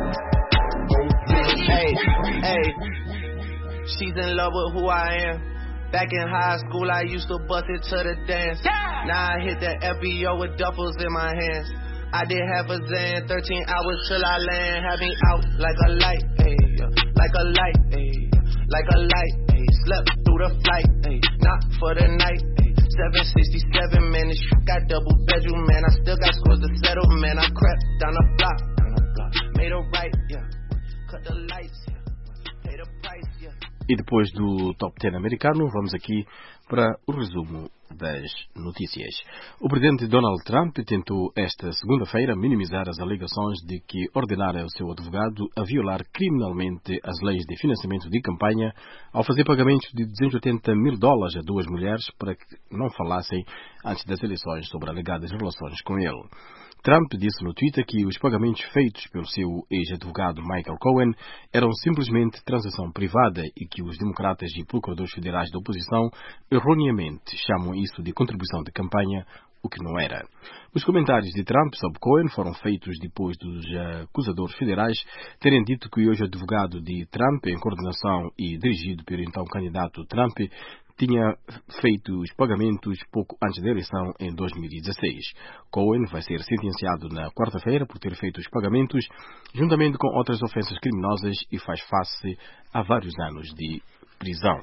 hey, hey, she's in love with who I am. Back in high school, I used to bust it to the dance. Now I hit the F B O with duffels in my hands. I did half a zan, thirteen hours till I land. Had me out like a light, ayy, like a light, ayy, like a light, ayy. Slept through the flight, ayy, not for the night, ayy. seven sixty-seven, man, this shit got double bedroom, man. I still got scores to settle, man. I crept down the block, down the block, made a right, yeah. Cut the lights, yeah. Pay the price, yeah.
E depois do Top dez americano, vamos aqui para o resumo das notícias. O presidente Donald Trump tentou esta segunda-feira minimizar as alegações de que ordenara ao seu advogado a violar criminalmente as leis de financiamento de campanha ao fazer pagamentos de duzentos e oitenta mil dólares a duas mulheres para que não falassem antes das eleições sobre alegadas relações com ele. Trump disse no Twitter que os pagamentos feitos pelo seu ex-advogado Michael Cohen eram simplesmente transação privada e que os democratas e procuradores federais da oposição erroneamente chamam isso de contribuição de campanha, o que não era. Os comentários de Trump sobre Cohen foram feitos depois dos acusadores federais terem dito que hoje o advogado de Trump, em coordenação e dirigido pelo então candidato Trump, tinha feito os pagamentos pouco antes da eleição em dois mil e dezesseis. Cohen vai ser sentenciado na quarta-feira por ter feito os pagamentos, juntamente com outras ofensas criminosas, e faz face a vários anos de prisão.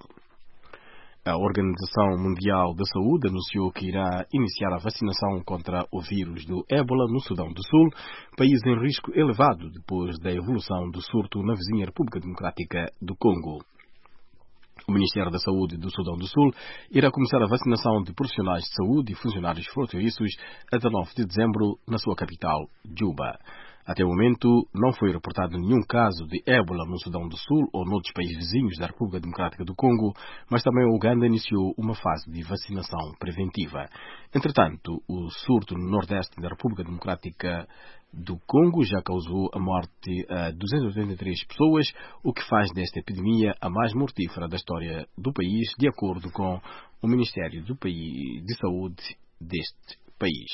A Organização Mundial da Saúde anunciou que irá iniciar a vacinação contra o vírus do ébola no Sudão do Sul, país em risco elevado depois da evolução do surto na vizinha República Democrática do Congo. O Ministério da Saúde do Sudão do Sul irá começar a vacinação de profissionais de saúde e funcionários fronteiriços até nove de dezembro na sua capital, Juba. Até o momento, não foi reportado nenhum caso de ébola no Sudão do Sul ou noutros países vizinhos da República Democrática do Congo, mas também a Uganda iniciou uma fase de vacinação preventiva. Entretanto, o surto no nordeste da República Democrática do Congo já causou a morte a duzentas e oitenta e três pessoas, o que faz desta epidemia a mais mortífera da história do país, de acordo com o Ministério do país, de Saúde deste país.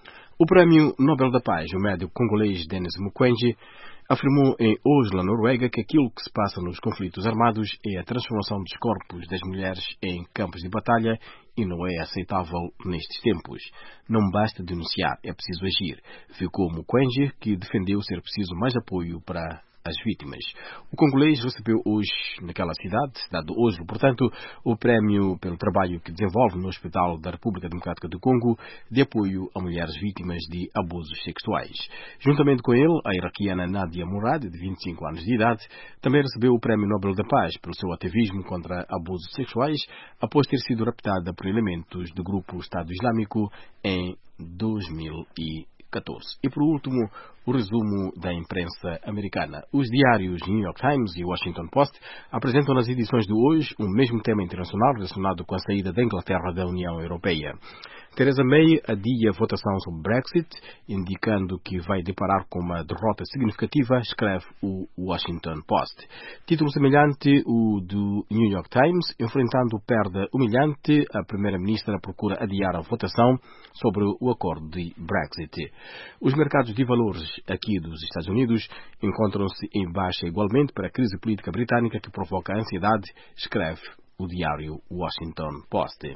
O Prémio Nobel da Paz, o médico congolês Denis Mukwege, afirmou em Oslo, na Noruega, que aquilo que se passa nos conflitos armados é a transformação dos corpos das mulheres em campos de batalha e não é aceitável nestes tempos. Não basta denunciar, é preciso agir. Ficou Mukwege, que defendeu ser preciso mais apoio para as vítimas. O congolês recebeu hoje, naquela cidade, cidade de Oslo, portanto, o prémio pelo trabalho que desenvolve no Hospital da República Democrática do Congo de apoio a mulheres vítimas de abusos sexuais. Juntamente com ele, a iraquiana Nadia Murad, de vinte e cinco anos de idade, também recebeu o Prémio Nobel da Paz pelo seu ativismo contra abusos sexuais após ter sido raptada por elementos do grupo Estado Islâmico em dois mil e catorze. E por último, o resumo da imprensa americana. Os diários New York Times e Washington Post apresentam nas edições de hoje o mesmo tema internacional relacionado com a saída da Inglaterra da União Europeia. Theresa May adia a votação sobre Brexit, indicando que vai deparar com uma derrota significativa, escreve o Washington Post. Título semelhante, o do New York Times, enfrentando perda humilhante, a Primeira-Ministra procura adiar a votação sobre o acordo de Brexit. Os mercados de valores aqui dos Estados Unidos encontram-se em baixa igualmente para a crise política britânica que provoca ansiedade, escreve o diário Washington Post.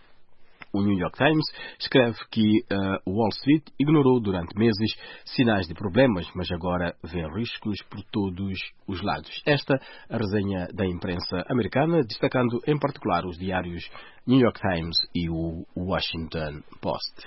O New York Times escreve que uh, Wall Street ignorou durante meses sinais de problemas, mas agora vê riscos por todos os lados. Esta a resenha da imprensa americana, destacando em particular os diários New York Times e o Washington Post.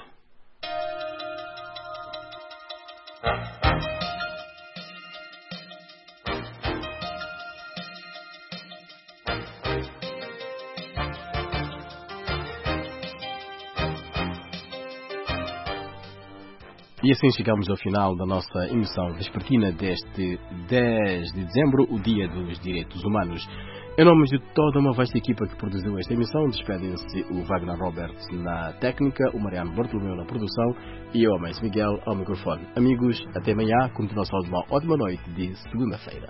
E assim chegamos ao final da nossa emissão vespertina deste dez de dezembro, o Dia dos Direitos Humanos. Em nome de toda uma vasta equipa que produziu esta emissão, despedem-se o Wagner Roberts na técnica, o Mariano Bartolomeu na produção e eu, Amés Miguel, ao microfone. Amigos, até amanhã, continuação de uma ótima noite de segunda-feira.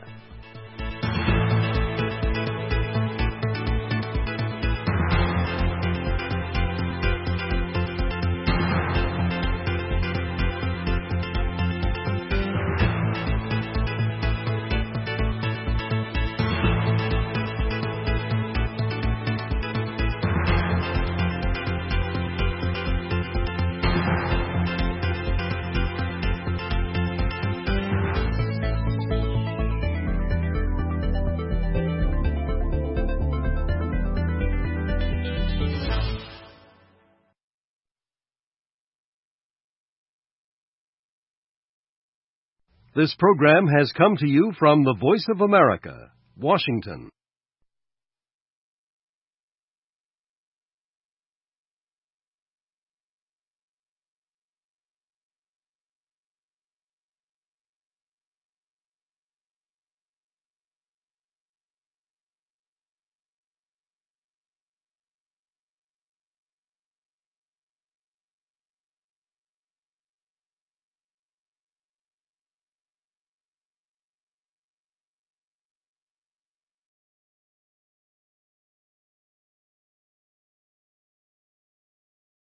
This program has come to you from the Voice of America, Washington.